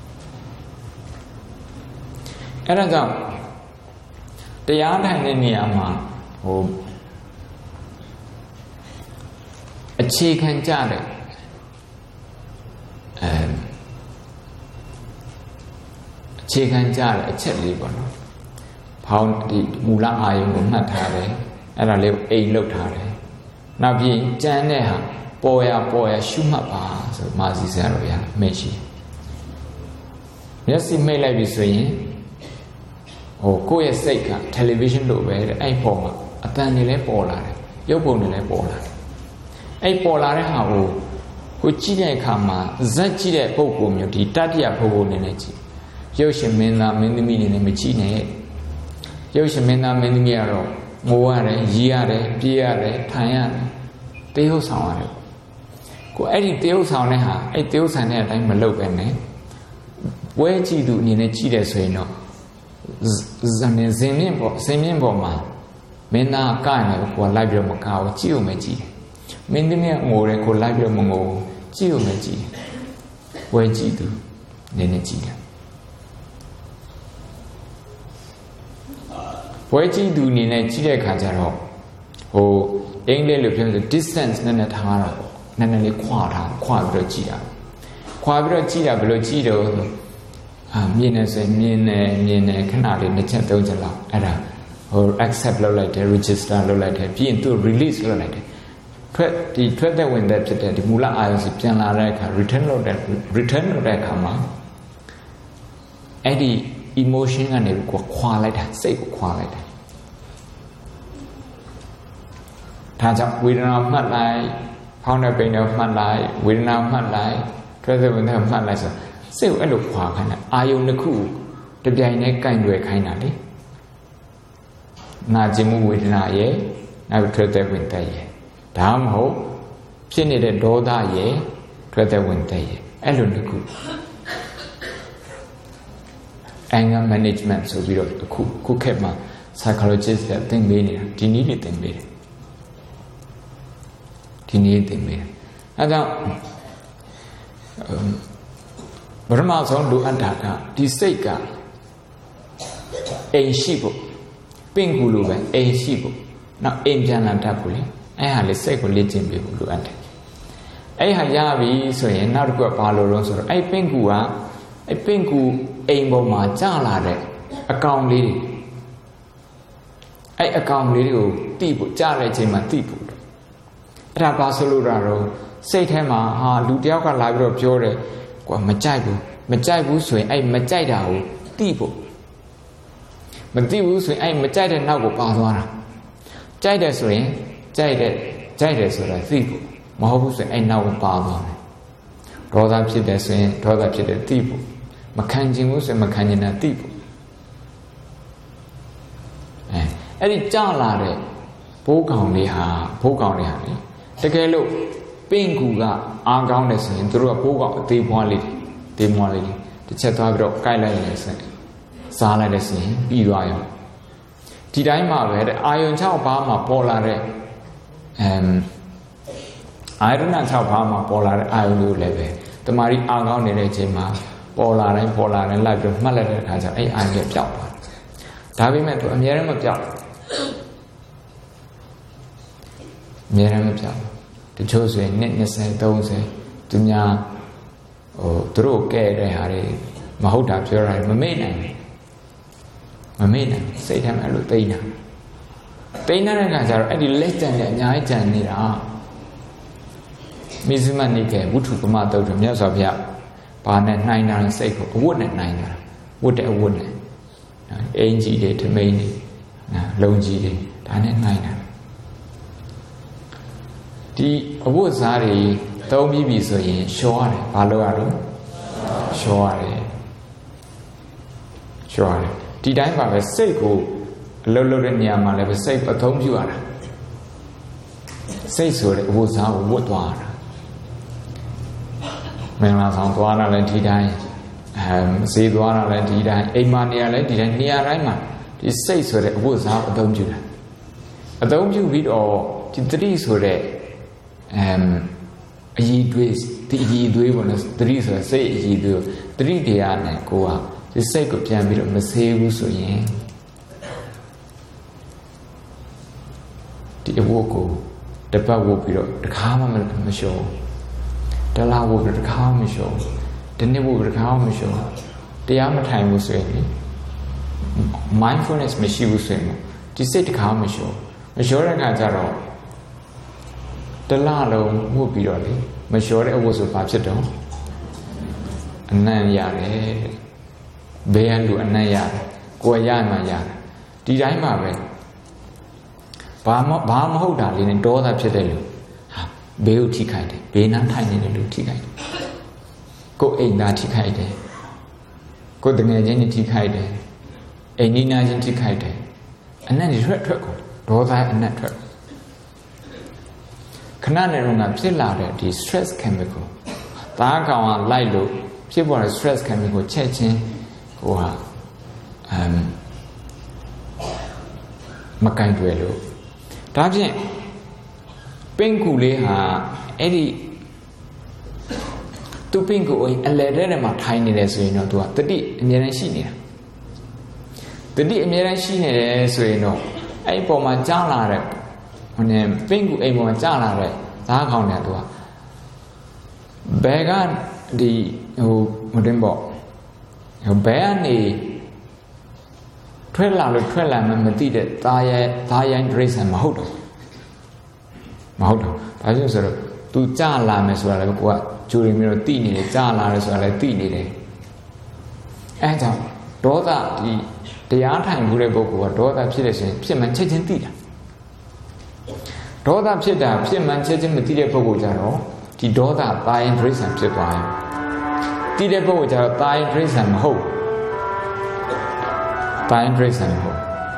အဲ့ဒါကြောင့်တရားထိုင်တဲ့နေရာမှာဟိုအခြေခံကြတဲ့အဲအခြေခံကြတဲ့အချက်လေးပေါ့နော်ဖောင်းဒီမူလအာယုံကိုမှတ်ထားတယ်အဲ့ဒါလေးကိုအိမ်လောက်ထားတယ်နောက်ပြီးကြမ်းတဲ့ဟာပေါ်ရပေါ်ရရှုမှတ်ပါဆိုမာစီဆရာတော်ရမိတ်ရှိမျက်စိမိတ်လိုက်ပြီဆိုရင်ဟိုကိုယ့်ရဲ့စိတ်ကတယ်လီဗီရှင်းလိုပဲတဲ့အဲ့ပေါ်မှာအတန်တွေလည်းပေါ်လာတယ်ရုပ်ပုံတွေလည်းပေါ်လာတယ်အဲ့ပေါ်လာတဲ့ဟာကိုကိုကြည့်တဲ့အခါမှာဇက်ကြည့်တဲ့ပုံပုံမျိုးဒီတတ္တိယပုံပုံနေနဲ့ကြည့်ရုပ်ရှင်မင်းသားမင်းသမီးတွေနဲ့မကြည့်နဲ့ရုပ်ရှင်မင်းသားမင်းသမီးကတော့ငိုရတယ်ရီးရတယ်ပြေးရတယ်ထိုင်ရတယ်တေးဟုတ်ဆောင်ရတယ်ကိုအဲ့ဒီတေးဟုတ်ဆောင်တဲ့ဟာအဲ့တေးဟုတ်ဆောင်တဲ့အတိုင်းမလုပ်ပဲနဲ့ပွဲကြည့်သူအနေနဲ့ကြည့်တယ်ဆိုရင်တော့ဇန်နေဇင်မြင့်ပေါ်ဇင်မြင့်ပေါ်မှာမင်းသားကရင်လည်းကိုလိုက်ပြီးတော့မကောက်ကြည့်ဦးမယ်ကြည့်တယ်မင်းသမီးငိုတယ်ကိုလိုက်ပြီးတော့မငိုကြည့်ဦးမယ်ကြည့်တယ်ပွဲကြည့်သူအနေနဲ့ကြည့်တယ်ပွဲကြည့်သူအနေနဲ့ကြည့်တဲ့အခါကျတော့ဟိုအင်္ဂလိပ်လိုပြောလို့ distance နဲ့နဲ့ထားတာပေါ့နည်းနည်းလေးခွာထားခွာပြီးတော့ကြည့်တာခွာပြီးတော့ကြည့်တာဘယ်လိုကြည့်တော့အာမြင်နေဆိုမြင်နေမြင်နေခဏလေးတစ်ချက်သုံးချက်လောက်အဲ့ဒါဟို accept လုပ်လိုက်တယ် register လုပ်လိုက်တယ်ပြီးရင်သူ release လုပ်လိုက်တယ်ထွက်ဒီထွက်တဲ့ဝင်တဲ့ဖြစ်တဲ့ဒီမူလအာရုံစီပြန်လာတဲ့အခါ return လုပ်တဲ့ return လုပ်တဲ့အခါမှာအဲ့ဒီ emotion ကနေကိုခွာလိုက်တာစိတ်ကိုခွာလိုက်တယ်ဒါကြောင့်ဝေဒနာမှတ်လိုက်ဖောင်းတဲ့ပိန်တွေမှတ်လိုက်ဝေဒနာမှတ်လိုက်ထွက်တဲ့ဝင်တဲ့မှတ်လိုက်ဆိုစိတ်ကိုအဲ့လိုခွာခိုင်းတာအာယုန်တစ်ခုတပြိုင်တည်းကင်တွယ်ခိုင်းတာလေနာကျင်မှုဝေဒနာရဲ့နောက်ထွက်တဲ့ဝင်တဲ့ရဲ့ဒါမှမဟုတ်ဖြစ်နေတဲ့ဒေါသရဲ့ထွက်တဲ့ဝင်တဲ့ရဲ့အဲ့လိုတစ်ခု anger management ဆိုပြီးတော့အခုခုခေတ်မှာ psychologist တွေသင်ပေးနေတာဒီနည်းတွေသင်ပေးတယ်ဒီနည်းသင်ပေးတယ်အဲဒါပထမဆုံးလိုအပ်တာကဒီစိတ်ကအိမ်ရှိဖို့ပင့်ကူလိုပဲအိမ်ရှိဖို့နောက်အိမ်ပြန်လာတတ်ဖို့လေအဲ့ဟာလေစိတ်ကိုလေ့ကျင့်ပေးဖို့လိုအပ်တယ်အဲ့ဟာရပြီဆိုရင်နောက်တစ်ခုကဘာလို့လဲဆိုတော့အဲ့ပင့်ကူကအဲ့ပင့်ကူအိမ်ပေါ်မှာကြာလာတဲ့အကောင်လေးတွေအဲ့အကောင်လေးတွေကိုတိဖို့ကြာတဲ့အချိန်မှာတိဖို့အဲ့ဒါဘာဆိုလို့တာတော့စိတ်ထဲမှာဟာလူတယောက်ကလာပြီးတော့ပြောတယ်ကွာမကြိုက်ဘူးမကြိုက်ဘူးဆိုရင်အဲ့မကြိုက်တာကိုတိဖို့မတိဘူးဆိုရင်အဲ့မကြိုက်တဲ့နောက်ကိုပါသွားတာကြိုက်တယ်ဆိုရင်ကြိုက်တဲ့ကြိုက်တယ်ဆိုတာသိဖို့မဟုတ်ဘူးဆိုရင်အဲ့နောက်ကိုပါသွားတယ်ဒေါသဖြစ်တယ်ဆိုရင်ဒေါသဖြစ်တယ်သိဖို့မခံချင်ဘူးဆိုရင်မခံချင်တာသိဖို့အဲအဲ့ဒီကြာလာတဲ့ဘိုးကောင်လေးဟာဘိုးကောင်လေးဟာလေတကယ်လို့ပင့်ကူကအားကောင်းတယ်ဆိုရင်တို့ကဘိုးကောင်အသေးပွားလေးတေးမွားလေးတစ်ချက်သွားပြီးတော့ကိုက်လိုက်ရင်ဆိုရင်စားလိုက်တဲ့ဆိုရင်ပြီးသွားရောဒီတိုင်းမှာပဲတဲ့အာယုံ၆ပါးမှာပေါ်လာတဲ့အမ်အာယုံ၆ပါးမှာပေါ်လာတဲ့အာယုံမျိုးလည်းပဲတမာရီအားကောင်းနေတဲ့အချိန်မှာပေါ်လာတိုင်းပေါ်လာတိုင်းလိုက်ပြီးမှတ်လိုက်တဲ့အခါကျအဲ့အာယုံပျောက်သွားဒါပေမဲ့သူအများရမ်းမပျောက်အများရမ်းမပျောက်တချို့ဆိုရင်နှစ်၂၀ ၃၀သူများဟိုသူတို့ကဲတဲ့ဟာတွေမဟုတ်တာပြောတာမမေ့နိုင်ဘူးမမေ့နိုင်စိတ်ထဲမှာအဲ့လိုတိတ်နေတာတိတ်နေတဲ့အခါကျတော့အဲ့ဒီလက်ကြံတဲ့အများကြီးကြံနေတာမိဇမနိကေဝုထုပမတုတ်မြတ်စွာဘုရားဘာနဲ့နှိုင်းတာလဲစိတ်ကိုအဝတ်နဲ့နှိုင်းတာဝတ်တဲ့အဝတ်နဲ့အင်ကြီးတွေထမိန်တွေလုံကြီးတွေဒါနဲ့နှိုင်းတာဒီအဝတ်စားတွေတသုံးပြီးပြီဆိုရင်လျှောရတယ်ဘာလို့ရတော့လျှောရတယ်လျှောရတယ်ဒီတိုင်းပါပဲစိတ်ကိုအလုပ်လုပ်တဲ့နေရာမှာလည်းပဲစိတ်အသုံးပြုရတာစိတ်ဆိုတဲ့အဝတ်စားကိုဝတ်သွားတာမင်္ဂလာဆောင်သွားတာလည်းဒီတိုင်းအဲဈေးသွားတာလည်းဒီတိုင်းအိမ်မှာနေရာလည်းဒီတိုင်းနေရာတိုင်းမှာဒီစိတ်ဆိုတဲ့အဝတ်စားအသုံးပြုတာအသုံးပြုပြီးတော့ဒီတတိဆိုတဲ့အမ်အည်သွေးဒီအည်သွေးပေါ့နော်တတိဆိုတဲ့စိတ်အည်သွေးတတိတရားနဲ့ကိုကဒီစိတ်ကိုပြန်ပြီးတော့မဆေးဘူးဆိုရင်ဒီအဝတ်ကိုတပတ်ဝတ်ပြီးတော့တခါမှမလျှော်တလားဝတ်ပြီးတခါမှမလျှော်ဒီနေ့ဝတ်ပြီးတခါမှမလျှော်တရားမထိုင်ဘူးဆိုရင် mindfulness မရှိဘူးဆိုရင်ဒီစိတ်တခါမှမလျှော်မလျှော်တဲ့အခါကျတော့တလားလုံးဝတ်ပြီးတော့လေမလျှော်တဲ့အဝတ်ဆိုဘာဖြစ်တော့အနံ့ရတယ်ဘေးရန်လူအနံ့ရတယ်ကိုယ်ရမှရတယ်ဒီတိုင်းပါပဲဘာမဘာမဟုတ်တာလေးနဲ့ဒေါသဖြစ်တဲ့လူဟာဘေးကိုထိခိုက်တယ်ဘေးနားထိုင်နေတဲ့လူထိခိုက်တယ်ကိုယ်အိမ်သားထိခိုက်တယ်ကိုယ်တငယ်ချင်းထိခိုက်တယ်အိမ်နီးနားချင်းထိခိုက်တယ်အနံ့တွေထွက်ထွက်ကုန်ဒေါသအနံ့ထွက်ခဏနဲ့တော့ငါဖြစ်လာတဲ့ဒီ stress chemical သားကောင်ကလိုက်လို့ဖြစ်ပေါ်တဲ့ stress chemical ချက်ချင်းဟိုဟာအမ်မကင်တွေ့လို့ဒါဖြင့်ပင်ကူလေးဟာအဲ့ဒီသူပင်ကူအအလဲတဲ့မှာထိုင်နေတယ်ဆိုရင်တော့သူကတတိအမြဲတမ်းရှိနေတာတတိအမြဲတမ်းရှိနေတယ်ဆိုရင်တော့အဲ့ဒီပုံမှာကြားလာတဲ့ဟိုနေပင်ကူအိမ်ပေါ်မှာကြားလာတဲ့သားခေါင်းနဲ့သူကဘယ်ကဒီဟိုမတင်ပေါ့ဘယ်ကနေထွက်လာလို့ထွက်လာမှမသိတဲ့သားရဲ့သားရိုင်းဒရိစံမဟုတ်တော့မဟုတ်တော့ဒါကြောင့်ဆိုတော့ तू ကြလာမယ်ဆိုတာလည်းကိုကဂျူရီမျိုးတော့တိနေတယ်ကြလာတယ်ဆိုတာလည်းတိနေတယ်အဲကြောင့်ဒေါသဒီတရားထိုင်မှုတဲ့ပုဂ္ဂိုလ်ကဒေါသဖြစ်တဲ့ဆိုရင်ဖြစ်မှန်ချက်ချင်းသိတာဒေါသဖြစ်တာဖြစ်မှန်ချက်ချင်းမသိတဲ့ပုဂ္ဂိုလ်ကြတော့ဒီဒေါသသားရိုင်းဒရိစံဖြစ်သွားရင်သိတဲ့ပုဂ္ဂိုလ်ကြတော့သားရိုင်းဒရိစံမဟုတ်တိုင်းဒရိစံကို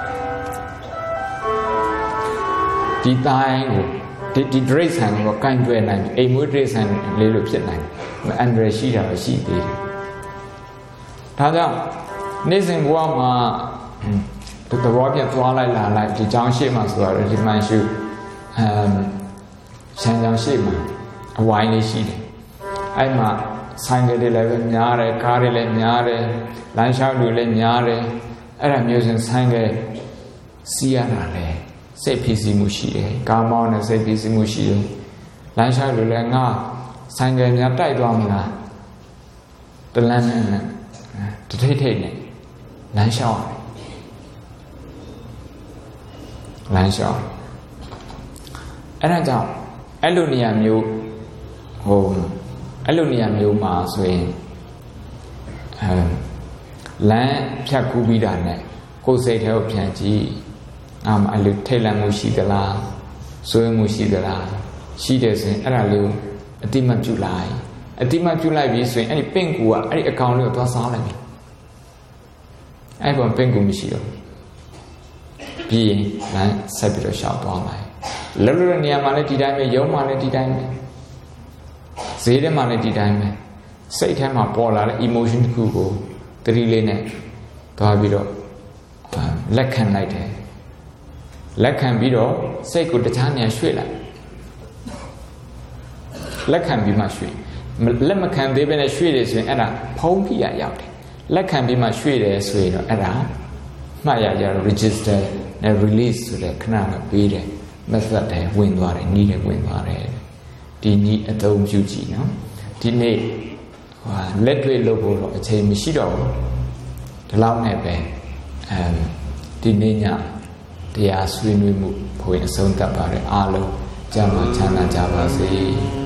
ဒီတိုင်းကိုဒီဒီဒရိစံကိုကင်တွယ်နိုင်အိမ်မွေးဒရိစံလေးလိုဖြစ်နိုင်အန္တရာယ်ရှိတာပဲရှိသေးတယ်ဒါကြောင့်နေ့စဉ်ဘဝမှာဒီတော်ပြသွားလိုက်လာလိုက်ဒီကြောင်းရှိမှဆိုတော့ဒီမှန်ရှုအမ်ဆန်းကြောင်းရှိမှအဝိုင်းလေးရှိတယ်အဲ့မှာဆိုင်ကလေးလည်းများတယ်ကားတွေလည်းများတယ်လမ်းလျှောက်တွေလည်းများတယ်အဲ့ဒါမျိုးစဉ်ဆိုင်ကစီးရတာလေစိတ်ဖြစ်စီမှုရှိတယ်ကားမောင်းနဲ့စိတ်ဖြစ်စီမှုရှိတယ်လမ်းလျှောက်လို့လည်းငါဆိုင်ကများတိုက်သွားမလားတလန်းနဲ့တထိတ်ထိတ်နဲ့လမ်းလျှောက်လမ်းလျှောက်အဲ့ဒါကြောင့်အဲ့လိုနေရာမျိုးဟိုအဲ့လိုနေရာမျိုးမှာဆိုရင်အဲလမ်းဖြတ်ကူးပြီးတာနဲ့ကိုယ်စိတ်ထဲကိုပြန်ကြည့်အာမအဲ့လိုထိတ်လန့်မှုရှိသလားစိုးရိမ်မှုရှိသလားရှိတယ်ဆိုရင်အဲ့ဒါလေးကိုအတိမတ်ပြုလိုက်အတိမတ်ပြုလိုက်ပြီဆိုရင်အဲ့ဒီပင့်ကူကအဲ့ဒီအကောင်လေးကိုသွားစားလိုက်ပြီအဲ့ပေါ်ပင့်ကူမရှိတော့ပြီးရင်လမ်းဆက်ပြီးတော့ရှောက်သွားလိုက်လောလောနေရာမှာလည်းဒီတိုင်းပဲရုံးမှာလည်းဒီတိုင်းပဲဈေးထဲမှာလည်းဒီတိုင်းပဲစိတ်ထဲမှာပေါ်လာတဲ့ emotion တစ်ခုကိုတတိလေးနဲ့သွားပြီးတော့လက်ခံလိုက်တယ်လက်ခံပြီးတော့စိတ်ကိုတခြားနေရာရွှေ့လိုက်လက်ခံပြီးမှရွှေ့လက်မခံသေးဘဲနဲ့ရွှေ့တယ်ဆိုရင်အဲ့ဒါဖုံးပြရရောက်တယ်လက်ခံပြီးမှရွှေ့တယ်ဆိုရင်တော့အဲ့ဒါမှတ်ရကြတော့ register နဲ့ release ဆိုတဲ့ခဏကပေးတယ် method တွေဝင်သွားတယ်နည်းတွေဝင်သွားတယ်ဒီနည်းအသုံးပြုကြည့်နော်ဒီနေ့ဟိုလက်တွေ့လုပ်ဖို့တော့အချိန်မရှိတော့ဘူးဒီလောက်နဲ့ပဲအဲဒီနေ့ညတရားဆွေးနွေးမှုဖွင့်အဆုံးသတ်ပါတယ်အားလုံးကျမ်းမာချမ်းသာကြပါစေ